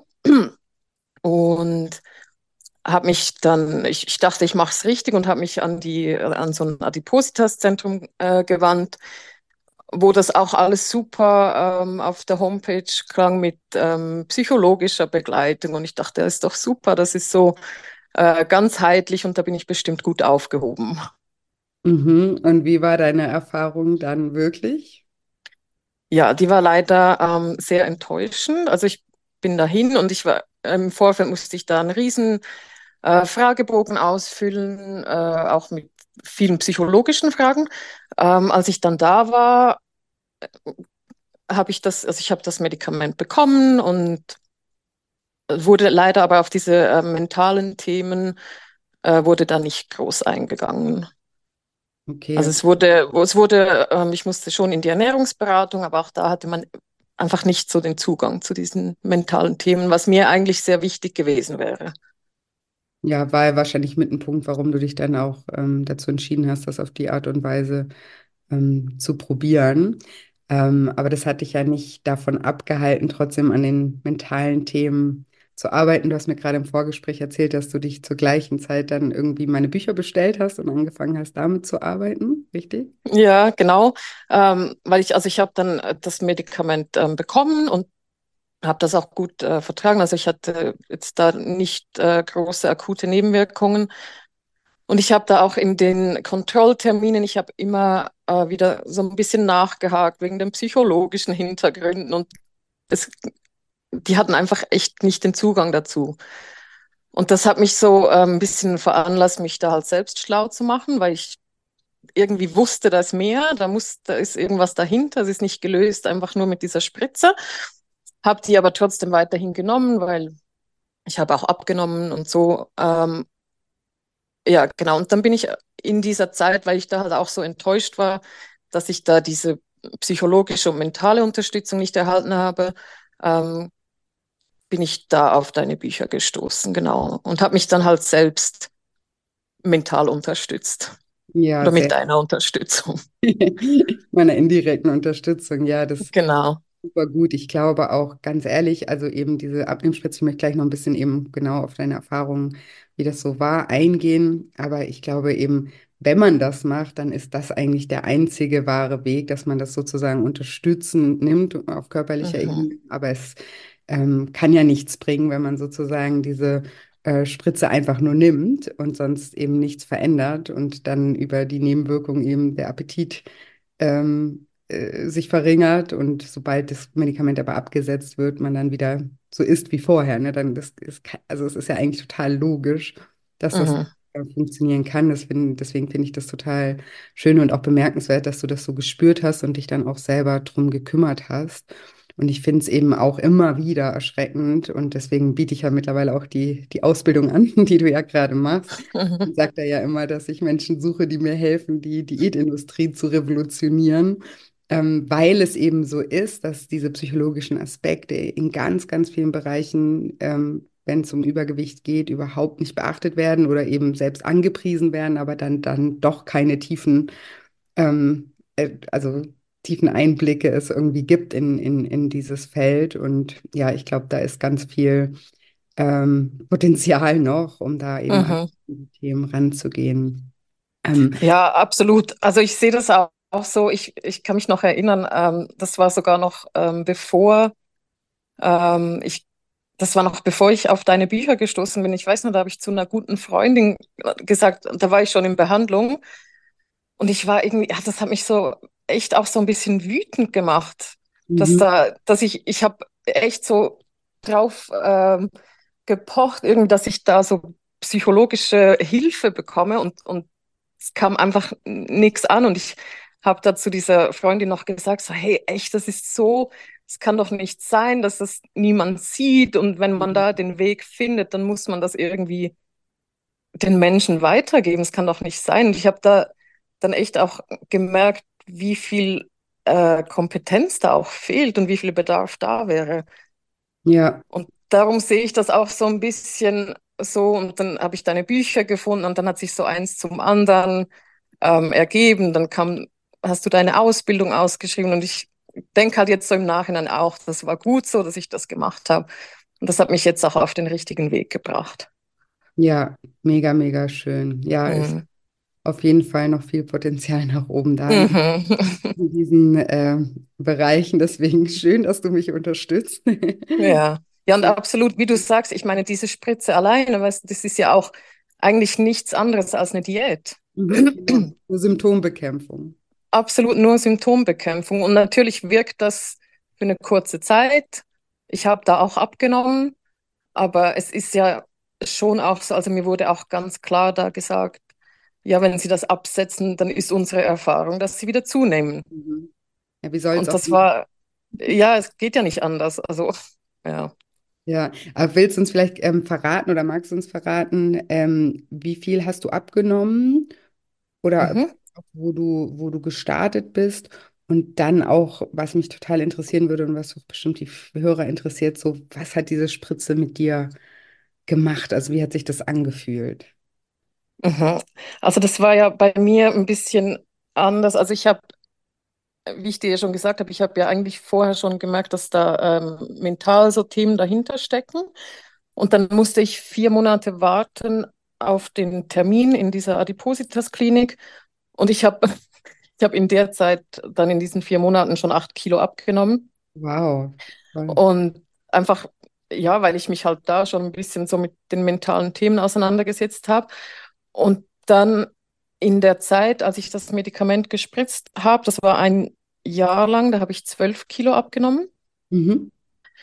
und habe mich dann, ich dachte, ich mache es richtig und habe mich an so ein Adipositas-Zentrum gewandt, wo das auch alles super auf der Homepage klang mit psychologischer Begleitung. Und ich dachte, das ist doch super, das ist so ganzheitlich und da bin ich bestimmt gut aufgehoben. Mhm. Und wie war deine Erfahrung dann wirklich? Ja, die war leider sehr enttäuschend. Also ich bin dahin und ich war im Vorfeld musste ich da einen riesen Fragebogen ausfüllen, auch mit vielen psychologischen Fragen. Als ich dann da war, also ich habe das Medikament bekommen und wurde leider aber auf diese mentalen Themen wurde da nicht groß eingegangen. Okay, Also ich musste schon in die Ernährungsberatung, aber auch da hatte man einfach nicht so den Zugang zu diesen mentalen Themen, was mir eigentlich sehr wichtig gewesen wäre. ja, war ja wahrscheinlich mit ein Punkt, warum du dich dann auch dazu entschieden hast, das auf die Art und Weise zu probieren. Aber das hat dich ja nicht davon abgehalten, trotzdem an den mentalen Themen zu arbeiten. Du hast mir gerade im Vorgespräch erzählt, dass du dich zur gleichen Zeit dann irgendwie meine Bücher bestellt hast und angefangen hast, damit zu arbeiten, richtig? Ja, genau, also ich habe dann das Medikament bekommen und habe das auch gut vertragen. Also ich hatte jetzt da nicht große akute Nebenwirkungen. Und ich habe da auch in den Kontrollterminen, ich habe immer wieder so ein bisschen nachgehakt wegen den psychologischen Hintergründen und es, die hatten einfach echt nicht den Zugang dazu. Und das hat mich so ein bisschen veranlasst, mich da halt selbst schlau zu machen, weil ich irgendwie wusste, da ist mehr, da ist irgendwas dahinter, es ist nicht gelöst, einfach nur mit dieser Spritze. Habe die aber trotzdem weiterhin genommen, weil ich habe auch abgenommen und so. Ja, genau. Und dann bin ich in dieser Zeit, weil ich da halt auch so enttäuscht war, dass ich da diese psychologische und mentale Unterstützung nicht erhalten habe, ähm, bin ich da auf deine Bücher gestoßen, genau. Und habe mich dann halt selbst mental unterstützt. Ja, Oder mit sehr. deiner Unterstützung. Meiner indirekten Unterstützung, ja, das Genau. super gut. Ich glaube auch ganz ehrlich, also eben diese Abnehmspritze, ich möchte gleich noch ein bisschen eben genau auf deine Erfahrungen, wie das so war, eingehen. Aber ich glaube eben, wenn man das macht, dann ist das eigentlich der einzige wahre Weg, dass man das sozusagen unterstützend nimmt auf körperlicher Mhm. Ebene. Aber es kann ja nichts bringen, wenn man sozusagen diese Spritze einfach nur nimmt und sonst eben nichts verändert und dann über die Nebenwirkungen eben der Appetit sich verringert und sobald das Medikament aber abgesetzt wird, man dann wieder so isst wie vorher. Ne? Dann also es ist ja eigentlich total logisch, dass das Mhm. funktionieren kann. Deswegen finde ich das total schön und auch bemerkenswert, dass du das so gespürt hast und dich dann auch selber drum gekümmert hast. Und ich finde es eben auch immer wieder erschreckend und deswegen biete ich ja mittlerweile auch die Ausbildung an, die du ja gerade machst. Mhm. Ich sage da ja immer, dass ich Menschen suche, die mir helfen, die Diätindustrie zu revolutionieren, weil es eben so ist, dass diese psychologischen Aspekte in ganz, ganz vielen Bereichen, wenn es um Übergewicht geht, überhaupt nicht beachtet werden oder eben selbst angepriesen werden, aber dann doch keine also tiefen Einblicke es irgendwie gibt in dieses Feld. Und ja, ich glaube, da ist ganz viel Potenzial noch, um da eben an Mhm. die Themen ranzugehen. Ähm, Ja, absolut. Also ich sehe das auch so. Ich kann mich noch erinnern, das war sogar noch ich, das war noch bevor ich auf deine Bücher gestoßen bin. Ich weiß noch, da habe ich zu einer guten Freundin gesagt, da war ich schon in Behandlung und ich war irgendwie, ja, das hat mich so echt auch so ein bisschen wütend gemacht, mhm. dass ich habe echt so drauf gepocht, irgendwie, dass ich da so psychologische Hilfe bekomme und es kam einfach nichts an und ich habe da zu dieser Freundin noch gesagt, so, hey, echt, das ist so, es kann doch nicht sein, dass das niemand sieht und wenn man da den Weg findet, dann muss man das irgendwie den Menschen weitergeben. Es kann doch nicht sein. Und ich habe da dann echt auch gemerkt, wie viel Kompetenz da auch fehlt und wie viel Bedarf da wäre. Ja, Und darum sehe ich das auch so ein bisschen so. Und dann habe ich deine Bücher gefunden und dann hat sich so eins zum anderen ergeben. Hast du deine Ausbildung ausgeschrieben und ich denke halt jetzt so im Nachhinein auch, das war gut so, dass ich das gemacht habe. Und das hat mich jetzt auch auf den richtigen Weg gebracht. ja, mega, mega schön. Ja, ist Mhm. auf jeden Fall noch viel Potenzial nach oben da Mhm. in diesen Bereichen. Deswegen schön, dass du mich unterstützt. Ja. Ja, und absolut, wie du sagst, ich meine, diese Spritze alleine, weißt du, das ist ja auch eigentlich nichts anderes als eine Diät. Mhm, genau. Zur Symptombekämpfung. Absolut nur Symptombekämpfung. Und natürlich wirkt das für eine kurze Zeit. Ich habe da auch abgenommen, aber es ist ja schon auch so, also mir wurde auch ganz klar da gesagt, ja, wenn Sie das absetzen, dann ist unsere Erfahrung, dass Sie wieder zunehmen. Mhm. Ja, wie soll es Und auch das war, ja, es geht ja nicht anders. Also, ja. Ja, aber willst du uns vielleicht verraten oder magst du uns verraten, wie viel hast du abgenommen oder Mhm. auch wo du gestartet bist? Und dann auch, was mich total interessieren würde und was auch bestimmt die Hörer interessiert, so, was hat diese Spritze mit dir gemacht? Also wie hat sich das angefühlt? Mhm. Also das war ja bei mir ein bisschen anders. Also ich habe, wie ich dir ja schon gesagt habe, ich habe ja eigentlich vorher schon gemerkt, dass da mental so Themen dahinter stecken. Und dann musste ich 4 Monate warten auf den Termin in dieser Adipositas-Klinik. Und ich hab in der Zeit dann in diesen 4 Monaten schon 8 Kilo abgenommen. Wow. Voll. Und einfach, ja, weil ich mich halt da schon ein bisschen so mit den mentalen Themen auseinandergesetzt habe. Und dann in der Zeit, als ich das Medikament gespritzt habe, das war ein Jahr lang, da habe ich 12 Kilo abgenommen. Mhm.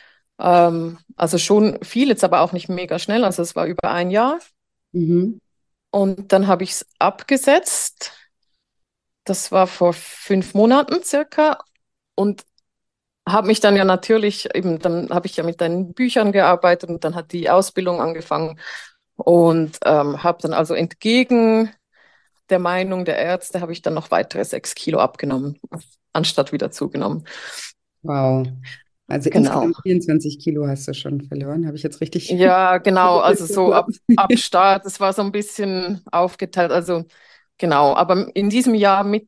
Also schon viel, jetzt aber auch nicht mega schnell. Also es war über ein Jahr. Mhm. Und dann habe ich es abgesetzt. Das war vor 5 Monaten circa. Und habe mich dann ja natürlich, eben, dann habe ich ja mit deinen Büchern gearbeitet und dann hat die Ausbildung angefangen. Und habe dann also entgegen der Meinung der Ärzte, habe ich dann noch weitere 6 Kilo abgenommen, anstatt wieder zugenommen. Wow. Also Genau. insgesamt 24 Kilo hast du schon verloren. Habe ich jetzt richtig Ja, genau. Also so ab, mitgeschätzt? ab Start, es war so ein bisschen aufgeteilt. Also genau. Aber in diesem Jahr mit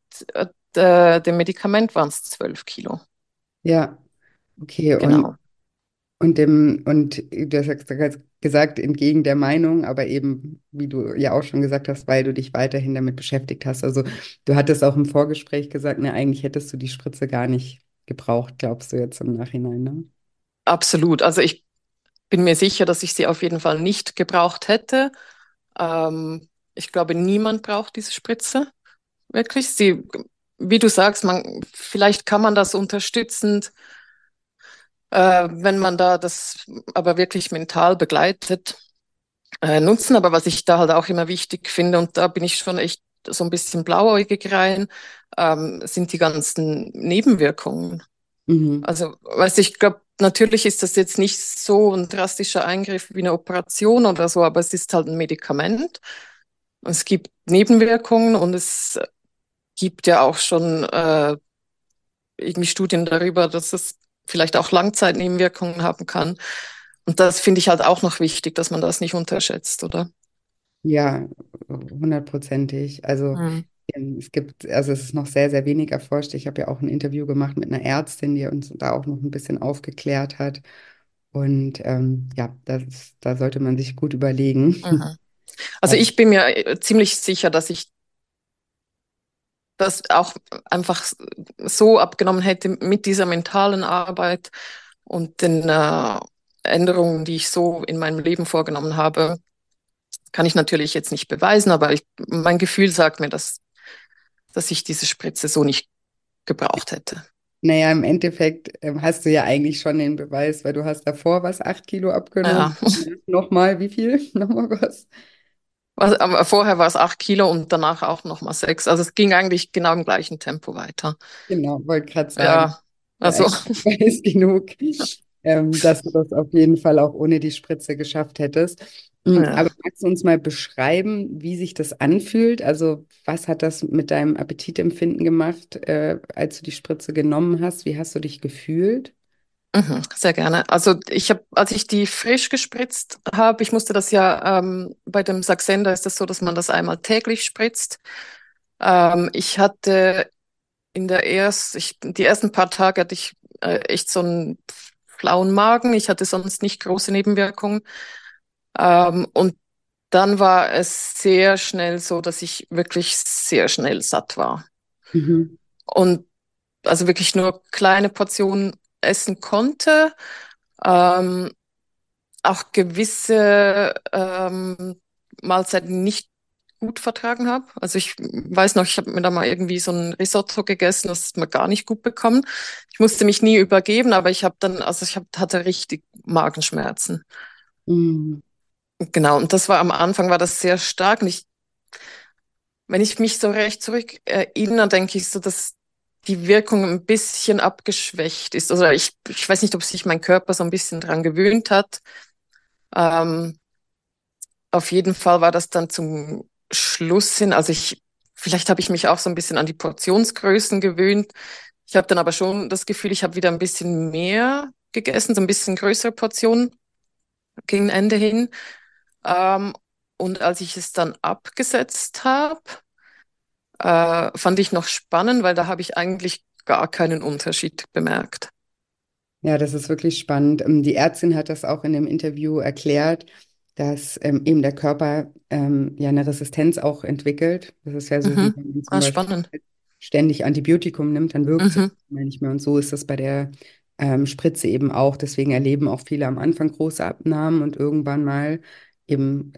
dem Medikament waren es 12 Kilo. Ja, okay. Und Genau. Und du hast ja gesagt, entgegen der Meinung, aber eben, wie du ja auch schon gesagt hast, weil du dich weiterhin damit beschäftigt hast. Also du hattest auch im Vorgespräch gesagt, ne, eigentlich hättest du die Spritze gar nicht gebraucht, glaubst du jetzt im Nachhinein, ne? Absolut. Also ich bin mir sicher, dass ich sie auf jeden Fall nicht gebraucht hätte. Ich glaube, niemand braucht diese Spritze. Wirklich. Wie du sagst, vielleicht kann man das unterstützend, wenn man da das aber wirklich mental begleitet, nutzen. Aber was ich da halt auch immer wichtig finde, und da bin ich schon echt so ein bisschen blauäugig rein, sind die ganzen Nebenwirkungen. Mhm. Also, weißt du, ich glaube, natürlich ist das jetzt nicht so ein drastischer Eingriff wie eine Operation oder so, aber es ist halt ein Medikament. Es gibt Nebenwirkungen und es gibt ja auch schon irgendwie Studien darüber, dass es vielleicht auch Langzeitnebenwirkungen haben kann. Und das finde ich halt auch noch wichtig, dass man das nicht unterschätzt, oder? Ja, hundertprozentig. Also Mhm. also es ist noch sehr, sehr wenig erforscht. Ich habe ja auch ein Interview gemacht mit einer Ärztin, die uns da auch noch ein bisschen aufgeklärt hat. Und ja, da sollte man sich gut überlegen. Mhm. Also ich bin mir ziemlich sicher, dass ich das auch einfach so abgenommen hätte mit dieser mentalen Arbeit und den Änderungen, die ich so in meinem Leben vorgenommen habe. Kann ich natürlich jetzt nicht beweisen, aber mein Gefühl sagt mir, dass ich diese Spritze so nicht gebraucht hätte. Naja, im Endeffekt hast du ja eigentlich schon den Beweis, weil du hast davor was 8 Kilo abgenommen. Ja. Nochmal, wie viel? Nochmal was? Aber vorher war es 8 Kilo und danach auch nochmal 6. Also es ging eigentlich genau im gleichen Tempo weiter. Genau, wollte gerade sagen, Ja, ja, also, eigentlich Beweis genug, dass du das auf jeden Fall auch ohne die Spritze geschafft hättest. Aber ja. magst du uns mal beschreiben, wie sich das anfühlt? Also, was hat das mit deinem Appetitempfinden gemacht, als du die Spritze genommen hast? Wie hast du dich gefühlt? Sehr gerne. Also als ich die frisch gespritzt habe, ich musste das ja, bei dem Saxenda ist das so, dass man das einmal täglich spritzt. Ich hatte die ersten paar Tage hatte ich echt so einen flauen Magen. Ich hatte sonst nicht große Nebenwirkungen. Und dann war es sehr schnell so, dass ich wirklich sehr schnell satt war. Mhm. Und also wirklich nur kleine Portionen essen konnte. Ähm, auch gewisse Mahlzeiten nicht gut vertragen habe. Also ich weiß noch, ich habe mir da mal irgendwie so ein Risotto gegessen, das hat mir gar nicht gut bekommen. Ich musste mich nie übergeben, aber hatte richtig Magenschmerzen. Mhm. Genau, und das war am Anfang, war das sehr stark. Und wenn ich mich so recht zurück erinnere, denke ich so, dass die Wirkung ein bisschen abgeschwächt ist. Also ich weiß nicht, ob sich mein Körper so ein bisschen dran gewöhnt hat. Ähm, Auf jeden Fall war das dann zum Schluss hin. Vielleicht habe ich mich auch so ein bisschen an die Portionsgrößen gewöhnt. Ich habe dann aber schon das Gefühl, ich habe wieder ein bisschen mehr gegessen, so ein bisschen größere Portionen gegen Ende hin. Ähm, und als ich es dann abgesetzt habe, fand ich noch spannend, weil da habe ich eigentlich gar keinen Unterschied bemerkt. Ja, das ist wirklich spannend. Die Ärztin hat das auch in dem Interview erklärt, dass eben der Körper ja eine Resistenz auch entwickelt. Das ist ja so, wie Mhm. wenn man zum Ah, Beispiel spannend. ständig Antibiotikum nimmt, dann wirkt es Mhm. nicht mehr. Und so ist das bei der Spritze eben auch. Deswegen erleben auch viele am Anfang große Abnahmen und irgendwann mal eben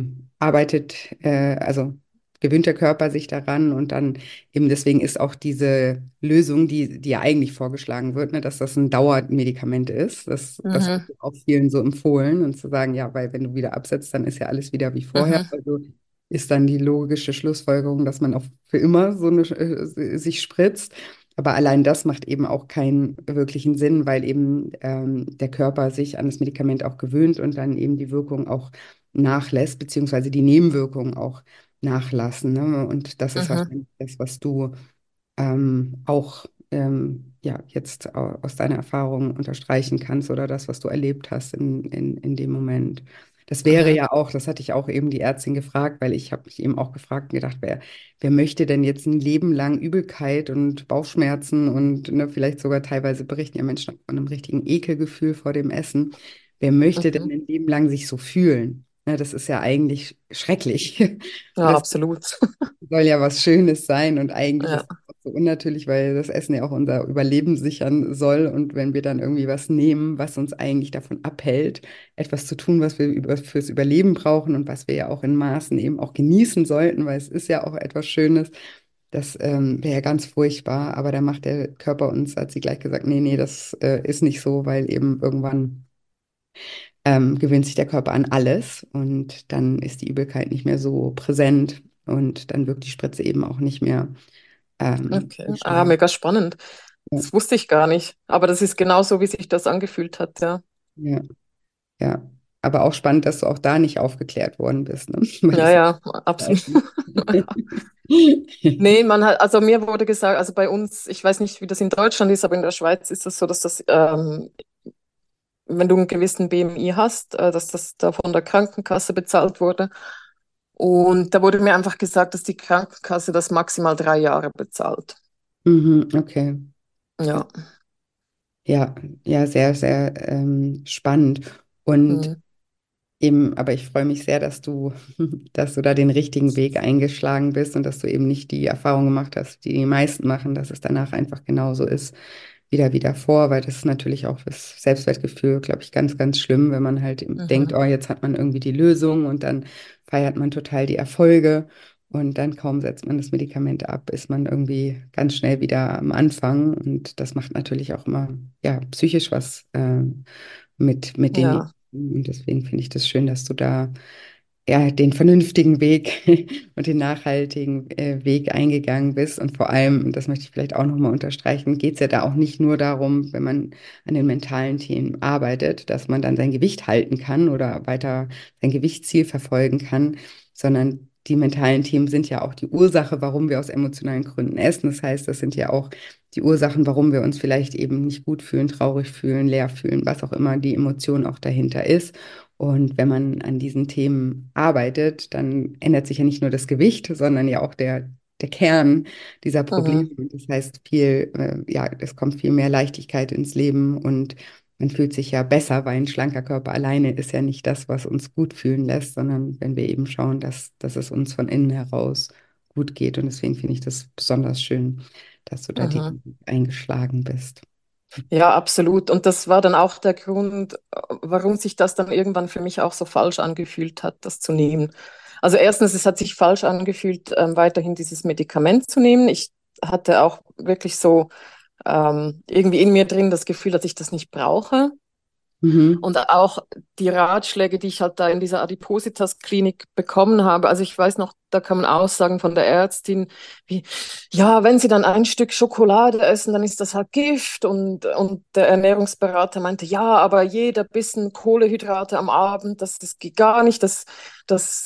also gewöhnt der Körper sich daran und dann eben deswegen ist auch diese Lösung, die ja eigentlich vorgeschlagen wird, ne, dass das ein Dauermedikament ist. Das Mhm. wird auch vielen so empfohlen und zu sagen, ja, weil wenn du wieder absetzt, dann ist ja alles wieder wie vorher. Mhm. Also ist dann die logische Schlussfolgerung, dass man auch für immer sich spritzt. Aber allein das macht eben auch keinen wirklichen Sinn, weil eben der Körper sich an das Medikament auch gewöhnt und dann eben die Wirkung auch nachlässt, beziehungsweise die Nebenwirkungen auch nachlassen. Ne? Und das ist Mhm. wahrscheinlich das, was du auch ja, jetzt aus deiner Erfahrung unterstreichen kannst oder das, was du erlebt hast in dem Moment. Das wäre Mhm. ja auch, das hatte ich auch eben die Ärztin gefragt, weil ich habe mich eben auch gefragt und gedacht, wer möchte denn jetzt ein Leben lang Übelkeit und Bauchschmerzen und ne, vielleicht sogar teilweise berichten ja Menschen von einem richtigen Ekelgefühl vor dem Essen. Wer möchte denn Mhm. ein Leben lang sich so fühlen? Ne, das ist ja eigentlich schrecklich. Und Ja, das absolut. soll ja was Schönes sein und eigentlich Ja. ist es auch so unnatürlich, weil das Essen ja auch unser Überleben sichern soll und wenn wir dann irgendwie was nehmen, was uns eigentlich davon abhält, etwas zu tun, was wir fürs Überleben brauchen und was wir ja auch in Maßen eben auch genießen sollten, weil es ist ja auch etwas Schönes, das wäre ja ganz furchtbar, aber da macht der Körper uns, hat sie gleich gesagt, nee, nee, das ist nicht so, weil eben irgendwann gewöhnt sich der Körper an alles und dann ist die Übelkeit nicht mehr so präsent und dann wirkt die Spritze eben auch nicht mehr so Okay. Ah, stark. mega spannend. Ja, Das wusste ich gar nicht. Aber das ist genau so, wie sich das angefühlt hat, ja. ja, ja. Aber auch spannend, dass du auch da nicht aufgeklärt worden bist, ne? Weil Ja, das ja, ja auch absolut. nicht. Nee, man hat, also mir wurde gesagt, also bei uns, ich weiß nicht, wie das in Deutschland ist, aber in der Schweiz ist es so, dass das, wenn du einen gewissen BMI hast, dass das da von der Krankenkasse bezahlt wurde. Und da wurde mir einfach gesagt, dass die Krankenkasse das maximal 3 Jahre bezahlt. Mhm, okay. Ja. Ja, ja, sehr, sehr spannend. Und Mhm. eben, aber ich freue mich sehr, dass du da den richtigen Weg eingeschlagen bist und dass du eben nicht die Erfahrung gemacht hast, die die meisten machen, dass es danach einfach genauso ist, wie davor, weil das ist natürlich auch fürs Selbstwertgefühl, glaube ich, ganz, ganz schlimm, wenn man halt eben denkt, Mhm. oh, jetzt hat man irgendwie die Lösung und dann feiert man total die Erfolge und dann kaum setzt man das Medikament ab, ist man irgendwie ganz schnell wieder am Anfang und das macht natürlich auch immer, ja, psychisch was mit den Ja. und deswegen finde ich das schön, dass du da ja den vernünftigen Weg und den nachhaltigen Weg eingegangen bist. Und vor allem, und das möchte ich vielleicht auch nochmal unterstreichen, geht es ja da auch nicht nur darum, wenn man an den mentalen Themen arbeitet, dass man dann sein Gewicht halten kann oder weiter sein Gewichtsziel verfolgen kann, sondern die mentalen Themen sind ja auch die Ursache, warum wir aus emotionalen Gründen essen. Das heißt, das sind ja auch die Ursachen, warum wir uns vielleicht eben nicht gut fühlen, traurig fühlen, leer fühlen, was auch immer die Emotion auch dahinter ist. Und wenn man an diesen Themen arbeitet, dann ändert sich ja nicht nur das Gewicht, sondern ja auch der Kern dieser Probleme. Mhm. Und das heißt ja, es kommt viel mehr Leichtigkeit ins Leben und man fühlt sich ja besser, weil ein schlanker Körper alleine ist ja nicht das, was uns gut fühlen lässt, sondern wenn wir eben schauen, dass es uns von innen heraus gut geht. Und deswegen finde ich das besonders schön, dass du da Mhm. den Weg eingeschlagen bist. Ja, absolut. Und das war dann auch der Grund, warum sich das dann irgendwann für mich auch so falsch angefühlt hat, das zu nehmen. Also erstens, es hat sich falsch angefühlt, weiterhin dieses Medikament zu nehmen. Ich hatte auch wirklich so irgendwie in mir drin das Gefühl, dass ich das nicht brauche. Mhm. Und auch die Ratschläge, die ich halt da in dieser Adipositas-Klinik bekommen habe. Also ich weiß noch, da kamen Aussagen von der Ärztin, wie, ja, wenn Sie dann ein Stück Schokolade essen, dann ist das halt Gift. Und der Ernährungsberater meinte, ja, aber jeder Bissen Kohlenhydrate am Abend, das geht gar nicht, das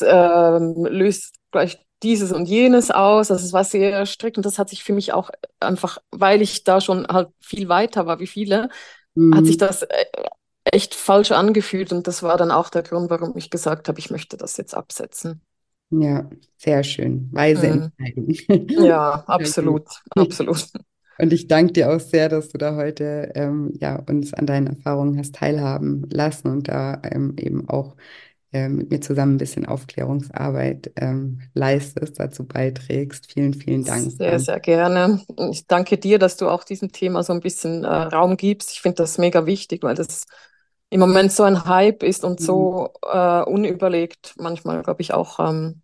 löst gleich dieses und jenes aus. Also es war sehr strikt und das hat sich für mich auch einfach, weil ich da schon halt viel weiter war wie viele, hat sich Mhm. das echt falsch angefühlt und das war dann auch der Grund, warum ich gesagt habe, ich möchte das jetzt absetzen. Ja, sehr schön. Weise Mhm. Entscheidung. Ja, Sehr gut. absolut, absolut. Und ich danke dir auch sehr, dass du da heute ja, uns an deinen Erfahrungen hast teilhaben lassen und da eben auch mit mir zusammen ein bisschen Aufklärungsarbeit leistest, dazu beiträgst. Vielen, vielen Dank. Sehr, sehr gerne. Und ich danke dir, dass du auch diesem Thema so ein bisschen Raum gibst. Ich finde das mega wichtig, weil das im Moment so ein Hype ist und so unüberlegt manchmal, glaube ich, auch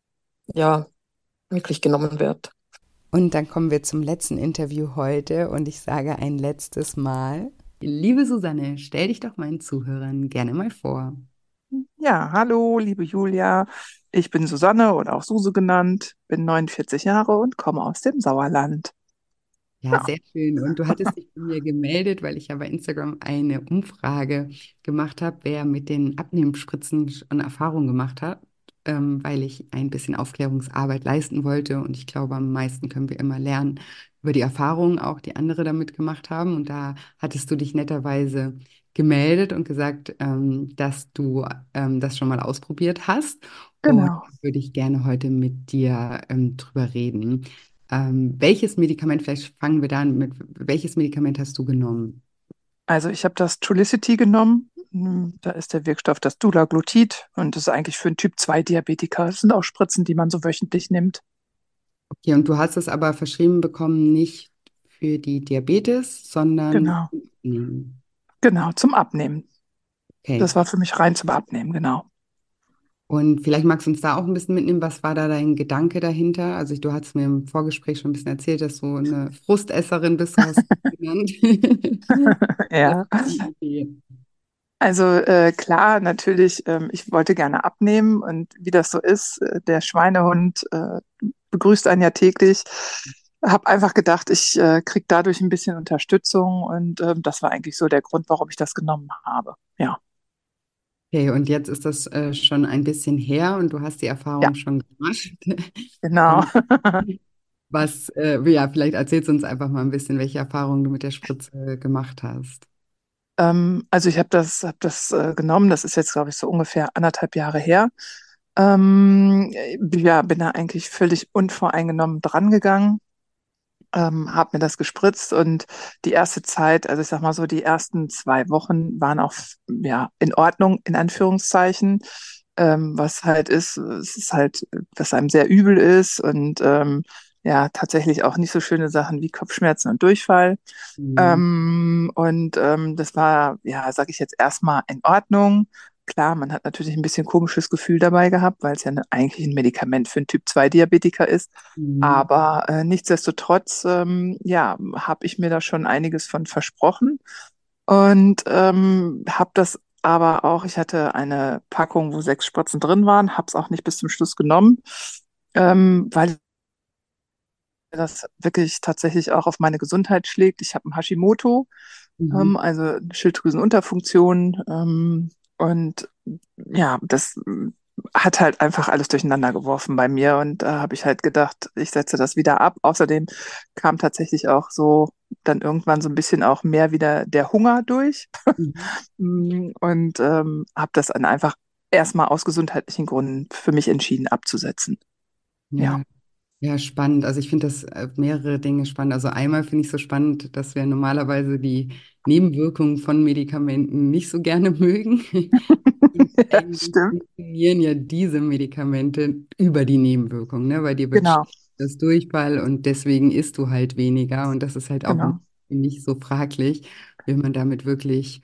ja, wirklich genommen wird. Und dann kommen wir zum letzten Interview heute und ich sage ein letztes Mal. Liebe Susanne, stell dich doch meinen Zuhörern gerne mal vor. Ja, hallo, liebe Julia. Ich bin Susanne oder auch Suse genannt, bin 49 Jahre und komme aus dem Sauerland. Ja, Ja, sehr schön. Und du hattest dich bei mir gemeldet, weil ich ja bei Instagram eine Umfrage gemacht habe, wer mit den Abnehmspritzen schon Erfahrung gemacht hat, weil ich ein bisschen Aufklärungsarbeit leisten wollte. Und ich glaube, am meisten können wir immer lernen, über die Erfahrungen auch, die andere damit gemacht haben. Und da hattest du dich netterweise gemeldet und gesagt, dass du das schon mal ausprobiert hast. Und Genau. würde ich gerne heute mit dir drüber reden. Welches Medikament, vielleicht fangen wir da an mit, welches Medikament hast du genommen? Also ich habe das Trulicity genommen. Da ist der Wirkstoff das Dulaglutid und das ist eigentlich für einen Typ-2-Diabetiker. Das sind auch Spritzen, die man so wöchentlich nimmt. Okay, und du hast es aber verschrieben bekommen, nicht für die Diabetes, sondern Genau, nee. genau, zum Abnehmen. Okay. Das war für mich rein zum Abnehmen, genau. Und vielleicht magst du uns da auch ein bisschen mitnehmen, was war da dein Gedanke dahinter? Also du hast mir im Vorgespräch schon ein bisschen erzählt, dass du eine Frustesserin bist, du hast es genannt. Was Ja. ist die Idee? Also klar, natürlich, ich wollte gerne abnehmen und wie das so ist, der Schweinehund begrüßt einen ja täglich. Habe einfach gedacht, ich kriege dadurch ein bisschen Unterstützung und das war eigentlich so der Grund, warum ich das genommen habe. Ja, Okay, und jetzt ist das schon ein bisschen her und du hast die ja, Erfahrung schon gemacht. genau. Und ja, vielleicht erzählst du uns einfach mal ein bisschen, welche Erfahrungen du mit der Spritze gemacht hast. Also ich habe das genommen, das ist jetzt, glaube ich, so ungefähr 1,5 Jahre her. Ja, bin da eigentlich völlig unvoreingenommen dran gegangen, habe mir das gespritzt und die erste Zeit, also ich sag mal so, die ersten 2 Wochen waren auch ja in Ordnung, in Anführungszeichen. Was halt ist, es ist halt, dass einem sehr übel ist und ja, tatsächlich auch nicht so schöne Sachen wie Kopfschmerzen und Durchfall. Mhm. Das war, ja, sage ich jetzt erstmal in Ordnung. Klar, man hat natürlich ein bisschen komisches Gefühl dabei gehabt, weil es ja eigentlich ein Medikament für einen Typ-2-Diabetiker ist. Mhm. Aber nichtsdestotrotz, ja, habe ich mir da schon einiges von versprochen und habe das aber auch, ich hatte eine Packung, wo 6 Spritzen drin waren, habe es auch nicht bis zum Schluss genommen, weil das wirklich tatsächlich auch auf meine Gesundheit schlägt. Ich habe ein Hashimoto, Mhm. also eine Schilddrüsenunterfunktion. Und ja, das hat halt einfach alles durcheinander geworfen bei mir. Und da habe ich halt gedacht, ich setze das wieder ab. Außerdem kam tatsächlich auch so dann irgendwann so ein bisschen auch mehr wieder der Hunger durch. Mhm. Und habe das dann einfach erstmal aus gesundheitlichen Gründen für mich entschieden abzusetzen. Ja, Ja. Ja, spannend. Also ich finde das mehrere Dinge spannend. Also einmal finde ich so spannend, dass wir normalerweise die Nebenwirkungen von Medikamenten nicht so gerne mögen. Und ja, eigentlich stimmt. funktionieren ja diese Medikamente über die Nebenwirkungen, ne? Weil dir wird Genau, das Durchfall und deswegen isst du halt weniger. Und das ist halt auch genau. nicht so fraglich, will man damit wirklich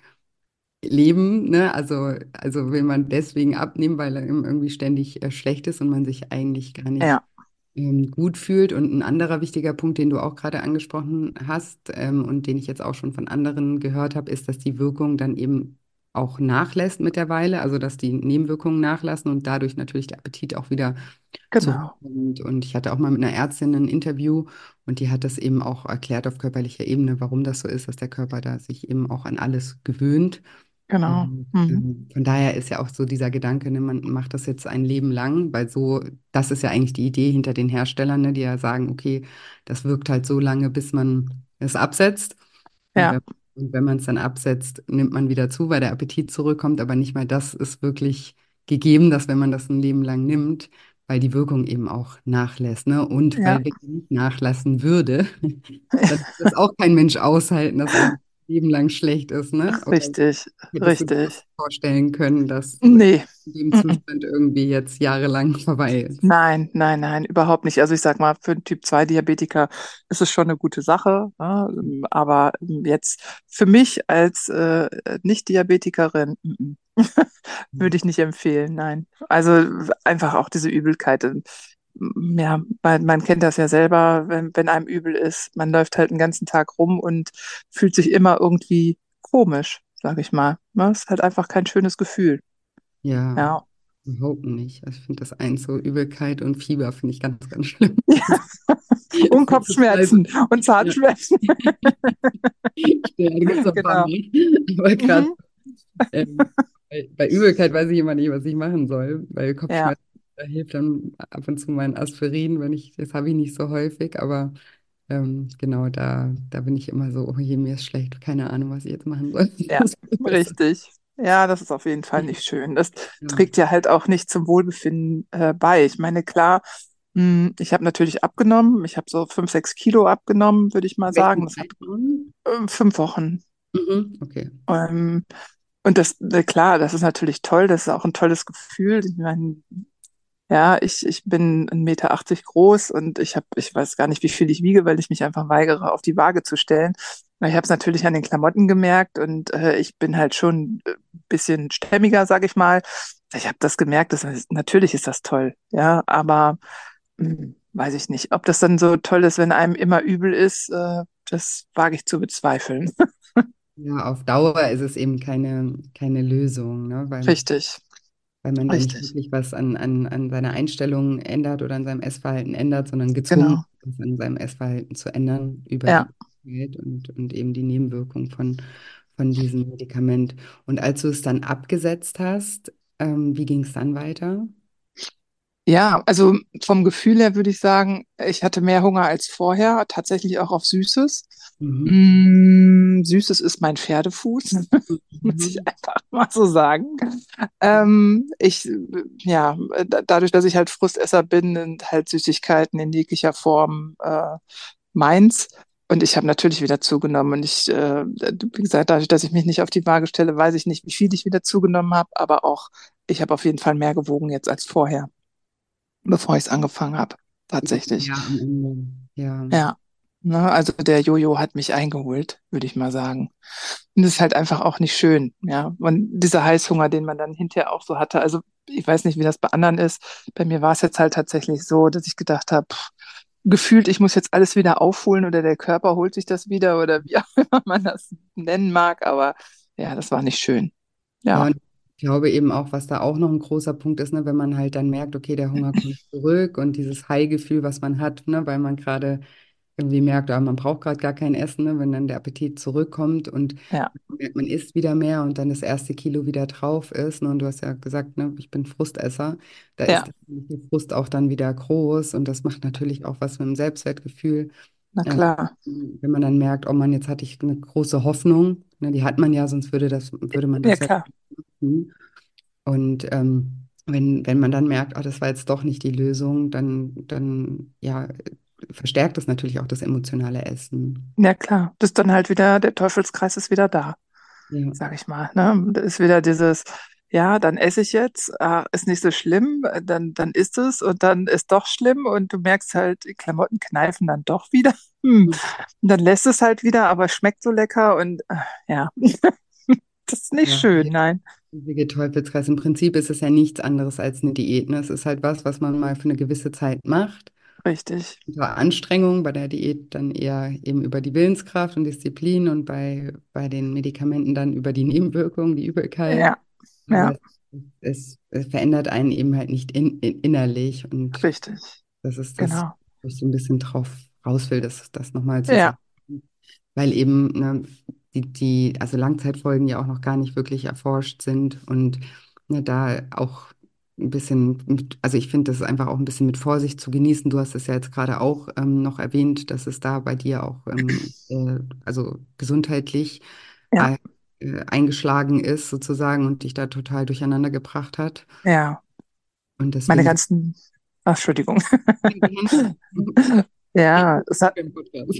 leben, ne? Also will man deswegen abnehmen, weil er ihm irgendwie ständig schlecht ist und man sich eigentlich gar nicht Ja, gut fühlt. Und ein anderer wichtiger Punkt, den du auch gerade angesprochen hast und den ich jetzt auch schon von anderen gehört habe, ist, dass die Wirkung dann eben auch nachlässt mit der Weile, also dass die Nebenwirkungen nachlassen und dadurch natürlich der Appetit auch wieder genau, zurückkommt. Und ich hatte auch mal mit einer Ärztin ein Interview und die hat das eben auch erklärt auf körperlicher Ebene, warum das so ist, dass der Körper da sich eben auch an alles gewöhnt. genau. Und Mhm. von daher ist ja auch so dieser Gedanke, ne, man macht das jetzt ein Leben lang, weil so, das ist ja eigentlich die Idee hinter den Herstellern, ne, die ja sagen, okay, das wirkt halt so lange, bis man es absetzt. Und Ja, wenn man es dann absetzt, nimmt man wieder zu, weil der Appetit zurückkommt, aber nicht mal das ist wirklich gegeben, dass wenn man das ein Leben lang nimmt, weil die Wirkung eben auch nachlässt, ne? Und ja, weil wenn die nicht nachlassen würde, dann würde das auch kein Mensch aushalten, dass einem ein Leben lang schlecht ist, ne? Oder richtig, hättest du dir das richtig. vorstellen können, dass Nee. in dem Mhm. Zustand irgendwie jetzt jahrelang verweilst? Nein, nein, nein, überhaupt nicht. Also ich sag mal, für einen Typ-2-Diabetiker ist es schon eine gute Sache, ja, aber jetzt für mich als Nicht-Diabetikerin würde ich nicht empfehlen, nein. Also einfach auch diese Übelkeit. Ja, man kennt das ja selber, wenn einem übel ist. Man läuft halt den ganzen Tag rum und fühlt sich immer irgendwie komisch, sag ich mal. Ne? Ist halt einfach kein schönes Gefühl. Ja, Ja. überhaupt nicht. Also ich finde das eins so Übelkeit und Fieber finde ich ganz, ganz schlimm. Und Das ist total so, Kopfschmerzen und ja, Zahnschmerzen. ja, da gibt es ein paar Genau. mehr. Aber gerade Mhm. bei Übelkeit weiß ich immer nicht, was ich machen soll. Bei Ja, Kopfschmerzen, da hilft dann ab und zu mein Aspirin, wenn ich, das habe ich nicht so häufig, aber Genau, da bin ich immer so, oh je, mir ist schlecht, keine Ahnung, was ich jetzt machen soll. Ja, richtig. Ja, das ist auf jeden Fall nicht schön. Das Ja. trägt ja halt auch nicht zum Wohlbefinden bei. Ich meine, klar, ich habe natürlich abgenommen. Ich habe so 5, 6 Kilo abgenommen, würde ich mal In sagen. welchem Das hat Zeitraum? 5 Wochen. Mhm, okay. Ähm, und das, klar, das ist natürlich toll. Das ist auch ein tolles Gefühl. Ich meine, ja, ich bin 1,80 Meter groß und ich weiß gar nicht, wie viel ich wiege, weil ich mich einfach weigere, auf die Waage zu stellen. Ich habe es natürlich an den Klamotten gemerkt und ich bin halt schon ein bisschen stämmiger, sage ich mal. Ich habe das gemerkt, natürlich ist das toll, ja, aber weiß ich nicht, ob das dann so toll ist, wenn einem immer übel ist, das wage ich zu bezweifeln. Ja, auf Dauer ist es eben keine Lösung, ne? Richtig, Weil man da nicht richtig, wirklich was an seiner Einstellung ändert oder an seinem Essverhalten ändert, sondern gezwungen genau. ist, an seinem Essverhalten zu ändern über Ja. die Zeit und eben die Nebenwirkung von diesem Medikament. Und als du es dann abgesetzt hast, wie ging es dann weiter? Ja, also vom Gefühl her würde ich sagen, ich hatte mehr Hunger als vorher, tatsächlich auch auf Süßes. Mhm. Süßes ist mein Pferdefuß, muss ich Mhm. einfach mal so sagen. Ja, dadurch, dass ich halt Frustesser bin, sind halt Süßigkeiten in jeglicher Form meins. Und ich habe natürlich wieder zugenommen. Und wie gesagt, dadurch, dass ich mich nicht auf die Waage stelle, weiß ich nicht, wie viel ich wieder zugenommen habe, aber auch, ich habe auf jeden Fall mehr gewogen jetzt als vorher, bevor ich es angefangen habe. Tatsächlich. Ja, am Ende. Ja. Ja. Ne, also der Jojo hat mich eingeholt, würde ich mal sagen. Und das ist halt einfach auch nicht schön, ja. Und dieser Heißhunger, den man dann hinterher auch so hatte, also ich weiß nicht, wie das bei anderen ist. Bei mir war es jetzt halt tatsächlich so, dass ich gedacht habe, gefühlt, ich muss jetzt alles wieder aufholen oder der Körper holt sich das wieder oder wie auch immer man das nennen mag. Aber ja, das war nicht schön. Ja, Ja, und ich glaube eben auch, was da auch noch ein großer Punkt ist, ne, wenn man halt dann merkt, okay, der Hunger kommt zurück und dieses High-Gefühl, was man hat, ne, weil man gerade irgendwie merkt, man braucht gerade gar kein Essen, ne, wenn dann der Appetit zurückkommt und ja, man merkt, man isst wieder mehr und dann das erste Kilo wieder drauf ist. Ne, und du hast ja gesagt, ne, ich bin Frustesser. Da ist ja, der Frust auch dann wieder groß und das macht natürlich auch was mit dem Selbstwertgefühl. na Ähm, klar. wenn man dann merkt, oh Mann, jetzt hatte ich eine große Hoffnung, ne, die hat man ja, sonst würde man Ja, das ja klar. tun. Und wenn man dann merkt, oh, das war jetzt doch nicht die Lösung, dann ja, verstärkt das natürlich auch das emotionale Essen. Ja, klar. Das ist dann halt wieder, der Teufelskreis ist wieder da, Ja, sag ich mal. Ne? Da ist wieder dieses, ja, dann esse ich jetzt, ist nicht so schlimm, dann isst es und dann ist doch schlimm und du merkst halt, die Klamotten kneifen dann doch wieder. Und dann lässt es halt wieder, aber schmeckt so lecker und ja, das ist nicht ja, schön, nein. riesige Teufelskreis. Im Prinzip ist es ja nichts anderes als eine Diät. Ne? Es ist halt was, was man mal für eine gewisse Zeit macht. Richtig. Unter Anstrengung, bei der Diät dann eher eben über die Willenskraft und Disziplin und bei den Medikamenten dann über die Nebenwirkungen, die Übelkeit. Ja, ja, Aber es verändert einen eben halt nicht innerlich und richtig. das ist das, Genau. wo ich so ein bisschen drauf raus will, das nochmal zu sagen. Ja, Weil eben ne, also Langzeitfolgen ja auch noch gar nicht wirklich erforscht sind und ne, da auch ein bisschen, also ich finde, das ist einfach auch ein bisschen mit Vorsicht zu genießen. Du hast es ja jetzt gerade auch noch erwähnt, dass es da bei dir auch also gesundheitlich ja, äh, eingeschlagen ist sozusagen und dich da total durcheinander gebracht hat. ja. Und Meine deswegen ganzen, ach, Entschuldigung. ich Ja, im Podcast.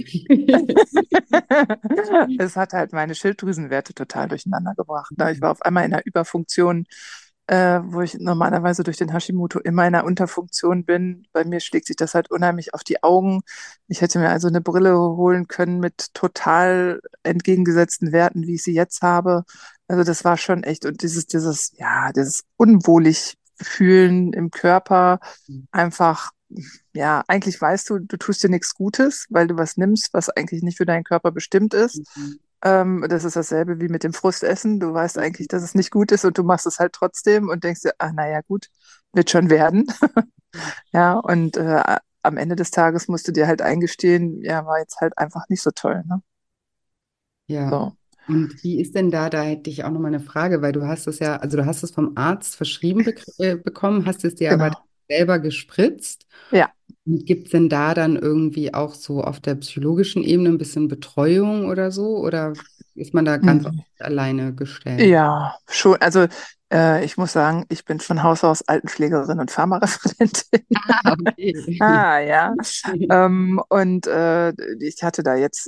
es hat halt meine Schilddrüsenwerte total durcheinander gebracht. Ne? Ich war auf einmal in einer Überfunktion, wo ich normalerweise durch den Hashimoto immer in einer Unterfunktion bin. Bei mir schlägt sich das halt unheimlich auf die Augen. Ich hätte mir also eine Brille holen können mit total entgegengesetzten Werten, wie ich sie jetzt habe. Also das war schon echt. Und dieses unwohlig fühlen im Körper, einfach, ja, eigentlich weißt du, du tust dir nichts Gutes, weil du was nimmst, was eigentlich nicht für deinen Körper bestimmt ist. Das ist dasselbe wie mit dem Frustessen. Du weißt eigentlich, dass es nicht gut ist und du machst es halt trotzdem und denkst dir, ach, naja, gut, wird schon werden. Ja, und am Ende des Tages musst du dir halt eingestehen, ja, war jetzt halt einfach nicht so toll, ne? Ja, So, und wie ist denn da hätte ich auch noch mal eine Frage, weil du hast es ja, also du hast es vom Arzt verschrieben bekommen, hast es dir aber genau. selber gespritzt. Ja. Und gibt es denn da dann irgendwie auch so auf der psychologischen Ebene ein bisschen Betreuung oder so? Oder ist man da ganz auf Mhm. sich alleine gestellt? Ja, schon. Also ich muss sagen, ich bin von Haus aus Altenpflegerin und Pharmareferentin. Ah, okay. Ah, ja. Und ich hatte da jetzt,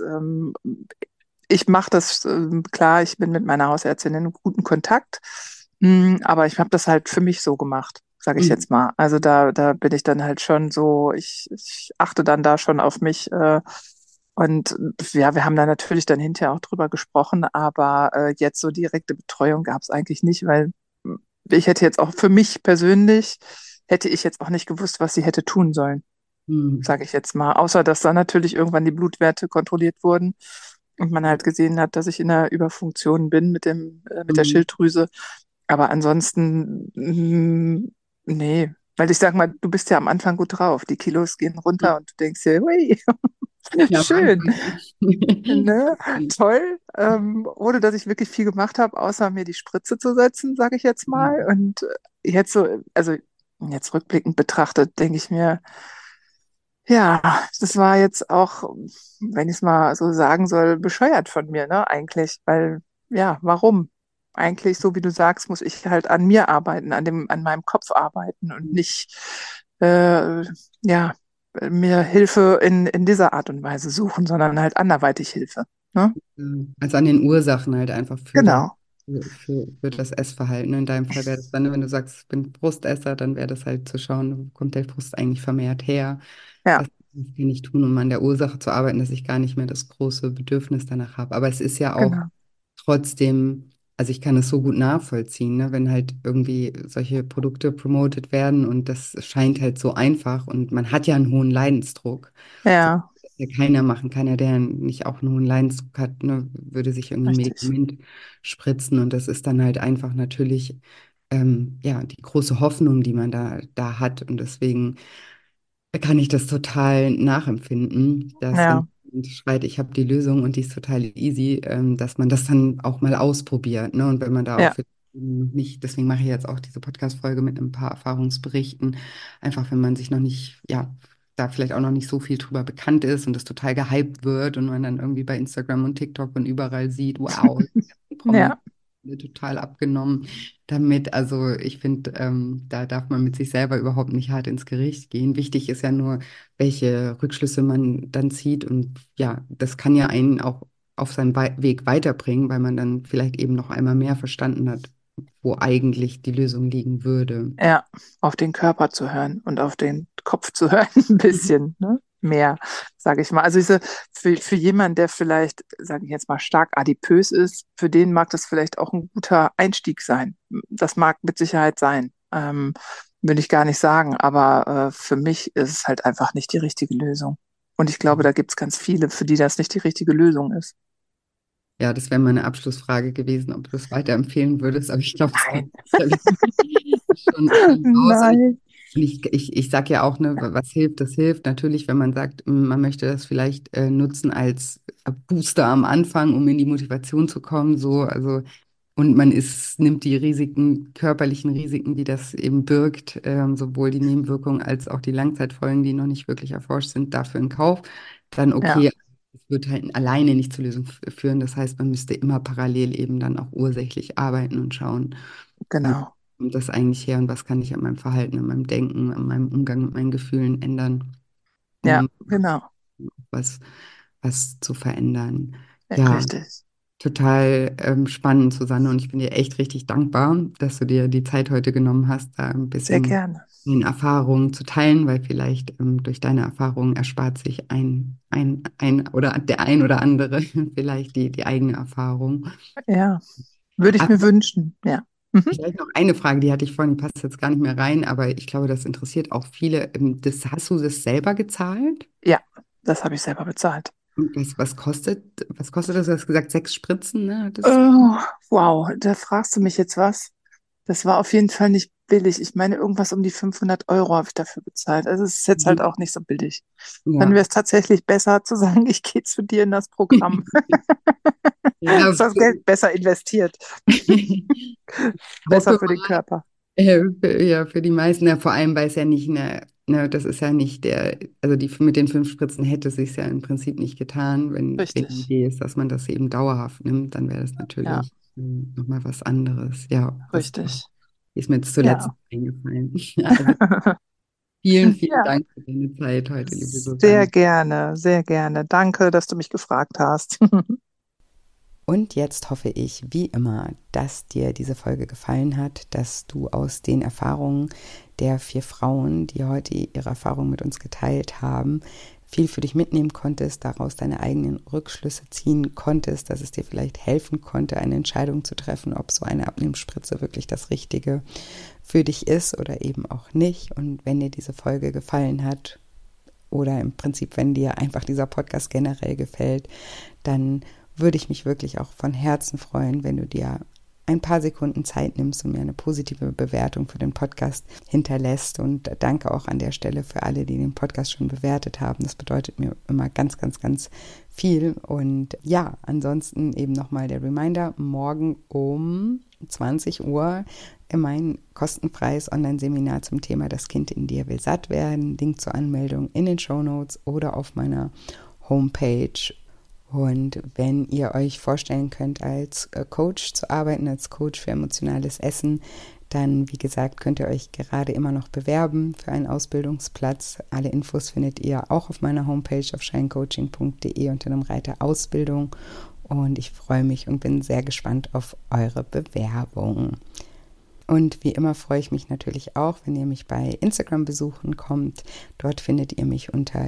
ich mache das, klar, ich bin mit meiner Hausärztin in guten Kontakt, aber ich habe das halt für mich so gemacht, sage ich Mhm. jetzt mal. Also da bin ich dann halt schon so, ich achte dann da schon auf mich. Und ja, wir haben da natürlich dann hinterher auch drüber gesprochen, aber jetzt so direkte Betreuung gab es eigentlich nicht, weil ich hätte jetzt auch für mich persönlich, hätte ich jetzt auch nicht gewusst, was sie hätte tun sollen, Mhm. sage ich jetzt mal. Außer, dass dann natürlich irgendwann die Blutwerte kontrolliert wurden und man halt gesehen hat, dass ich in der Überfunktion bin mit der Mhm. Schilddrüse. Aber ansonsten, nee, weil ich sag mal, du bist ja am Anfang gut drauf. Die Kilos gehen runter und du denkst dir, hui, Ja, schön, Wahnsinn. ne? Toll. Ohne dass ich wirklich viel gemacht habe, außer mir die Spritze zu setzen, sage ich jetzt mal. Und jetzt so, also jetzt rückblickend betrachtet, denke ich mir, ja, das war jetzt auch, wenn ich es mal so sagen soll, bescheuert von mir, ne, eigentlich. Weil, ja, warum? Eigentlich, so wie du sagst, muss ich halt an mir arbeiten, an meinem Kopf arbeiten und nicht, äh, ja, mir Hilfe in dieser Art und Weise suchen, sondern halt anderweitig Hilfe. Ne? Also an den Ursachen halt einfach Genau, für das Essverhalten. In deinem Fall wäre das dann, wenn du sagst, ich bin Brustesser, dann wäre das halt zu schauen, wo kommt der Frust eigentlich vermehrt her? ja, Was kann ich tun, um an der Ursache zu arbeiten, dass ich gar nicht mehr das große Bedürfnis danach habe. Aber es ist ja auch genau, trotzdem, also ich kann es so gut nachvollziehen, ne, wenn halt irgendwie solche Produkte promotet werden und das scheint halt so einfach und man hat ja einen hohen Leidensdruck. So, ja, das ja keiner machen, keiner, der nicht auch einen hohen Leidensdruck hat, ne, würde sich irgendwie ein richtig. Medikament spritzen und das ist dann halt einfach natürlich ja, die große Hoffnung, die man da hat und deswegen kann ich das total nachempfinden, dass wenn Ja, jemand schreit, ich habe die Lösung und die ist total easy, dass man das dann auch mal ausprobiert. Ne? Und wenn man da auch ja, vielleicht nicht, deswegen mache ich jetzt auch diese Podcast-Folge mit ein paar Erfahrungsberichten, einfach wenn man sich noch nicht, ja, da vielleicht auch noch nicht so viel drüber bekannt ist und das total gehypt wird und man dann irgendwie bei Instagram und TikTok und überall sieht, wow, die Promis ja, total abgenommen damit. Also ich finde, da darf man mit sich selber überhaupt nicht hart ins Gericht gehen. Wichtig ist ja nur, welche Rückschlüsse man dann zieht. Und ja, das kann ja einen auch auf seinem Weg weiterbringen, weil man dann vielleicht eben noch einmal mehr verstanden hat, wo eigentlich die Lösung liegen würde. ja, auf den Körper zu hören und auf den Kopf zu hören, ein bisschen, ne? Mehr, sage ich mal. Also für jemanden, der vielleicht, sage ich jetzt mal, stark adipös ist, für den mag das vielleicht auch ein guter Einstieg sein. Das mag mit Sicherheit sein. Will ich gar nicht sagen, aber für mich ist es halt einfach nicht die richtige Lösung. Und ich glaube, da gibt es ganz viele, für die das nicht die richtige Lösung ist. Ja, das wäre meine Abschlussfrage gewesen, ob du das weiterempfehlen würdest, aber ich glaube, das kommt Nein. schon raus. Und Nein. ich sage ja auch, ne, was hilft, das hilft. Natürlich, wenn man sagt, man möchte das vielleicht nutzen als Booster am Anfang, um in die Motivation zu kommen, so, also, und man nimmt die Risiken, körperlichen Risiken, die das eben birgt, sowohl die Nebenwirkungen als auch die Langzeitfolgen, die noch nicht wirklich erforscht sind, dafür in Kauf, dann Ja, okay. Es wird halt alleine nicht zur Lösung führen. Das heißt, man müsste immer parallel eben dann auch ursächlich arbeiten und schauen, wo genau. kommt das eigentlich her und was kann ich an meinem Verhalten, an meinem Denken, an meinem Umgang mit meinen Gefühlen ändern, Ja, um genau. was, was zu verändern. Ja, Richtig. total spannend, Susanne, und ich bin dir echt richtig dankbar, dass du dir die Zeit heute genommen hast, da ein Sehr bisschen gerne. in Erfahrungen zu teilen, weil vielleicht durch deine Erfahrungen erspart sich oder der ein oder andere vielleicht die eigene Erfahrung. Ja, würde ich Aber mir wünschen. Ja. Mhm. vielleicht noch eine Frage, die hatte ich vorhin, die passt jetzt gar nicht mehr rein, aber ich glaube, das interessiert auch viele. Hast du das selber gezahlt? Ja, das habe ich selber bezahlt. Und was kostet das? Du hast gesagt, 6 Spritzen, ne? Oh, wow, da fragst du mich jetzt was. Das war auf jeden Fall nicht billig. Ich meine, irgendwas um die 500 € habe ich dafür bezahlt. Also es ist jetzt halt Mhm. auch nicht so billig. Dann Ja. wäre es tatsächlich besser zu sagen, ich gehe zu dir in das Programm. Ja, Ist das Geld besser investiert. Besser für den protokoll. Körper. Ja, für die meisten, ja, vor allem, weil es ja nicht das ist ja nicht also mit den 5 Spritzen hätte es sich ja im Prinzip nicht getan, wenn die Richtig. Idee ist, dass man das eben dauerhaft nimmt, dann wäre das Ja, natürlich nochmal was anderes. Ja, das richtig. ist mir jetzt zuletzt Ja. eingefallen. Ja, also vielen, vielen Ja, Dank für deine Zeit heute, liebe sehr Susanne. gerne, sehr gerne. Danke, dass du mich gefragt hast. Und jetzt hoffe ich, wie immer, dass dir diese Folge gefallen hat, dass du aus den Erfahrungen der 4 Frauen, die heute ihre Erfahrungen mit uns geteilt haben, viel für dich mitnehmen konntest, daraus deine eigenen Rückschlüsse ziehen konntest, dass es dir vielleicht helfen konnte, eine Entscheidung zu treffen, ob so eine Abnehmspritze wirklich das Richtige für dich ist oder eben auch nicht. Und wenn dir diese Folge gefallen hat oder im Prinzip, wenn dir einfach dieser Podcast generell gefällt, dann würde ich mich wirklich auch von Herzen freuen, wenn du dir ein paar Sekunden Zeit nimmst und mir eine positive Bewertung für den Podcast hinterlässt. Und danke auch an der Stelle für alle, die den Podcast schon bewertet haben. Das bedeutet mir immer ganz, ganz, ganz viel. Und ja, ansonsten eben nochmal der Reminder, morgen um 20 Uhr mein kostenfreies Online-Seminar zum Thema Das Kind in dir will satt werden. Link zur Anmeldung in den Shownotes oder auf meiner Homepage. Und wenn ihr euch vorstellen könnt, als Coach zu arbeiten, als Coach für emotionales Essen, dann, wie gesagt, könnt ihr euch gerade immer noch bewerben für einen Ausbildungsplatz. Alle Infos findet ihr auch auf meiner Homepage auf shinecoaching.de unter dem Reiter Ausbildung. Und ich freue mich und bin sehr gespannt auf eure Bewerbung. Und wie immer freue ich mich natürlich auch, wenn ihr mich bei Instagram besuchen kommt. Dort findet ihr mich unter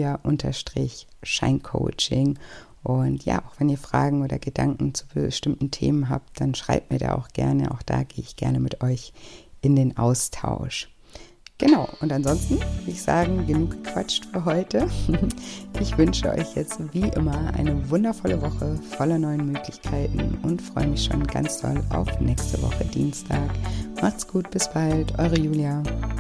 Julia_Shinecoaching. Und ja, auch wenn ihr Fragen oder Gedanken zu bestimmten Themen habt, dann schreibt mir da auch gerne. Auch da gehe ich gerne mit euch in den Austausch. Genau, und ansonsten würde ich sagen, genug gequatscht für heute. Ich wünsche euch jetzt wie immer eine wundervolle Woche voller neuen Möglichkeiten und freue mich schon ganz doll auf nächste Woche Dienstag. Macht's gut, bis bald, eure Julia.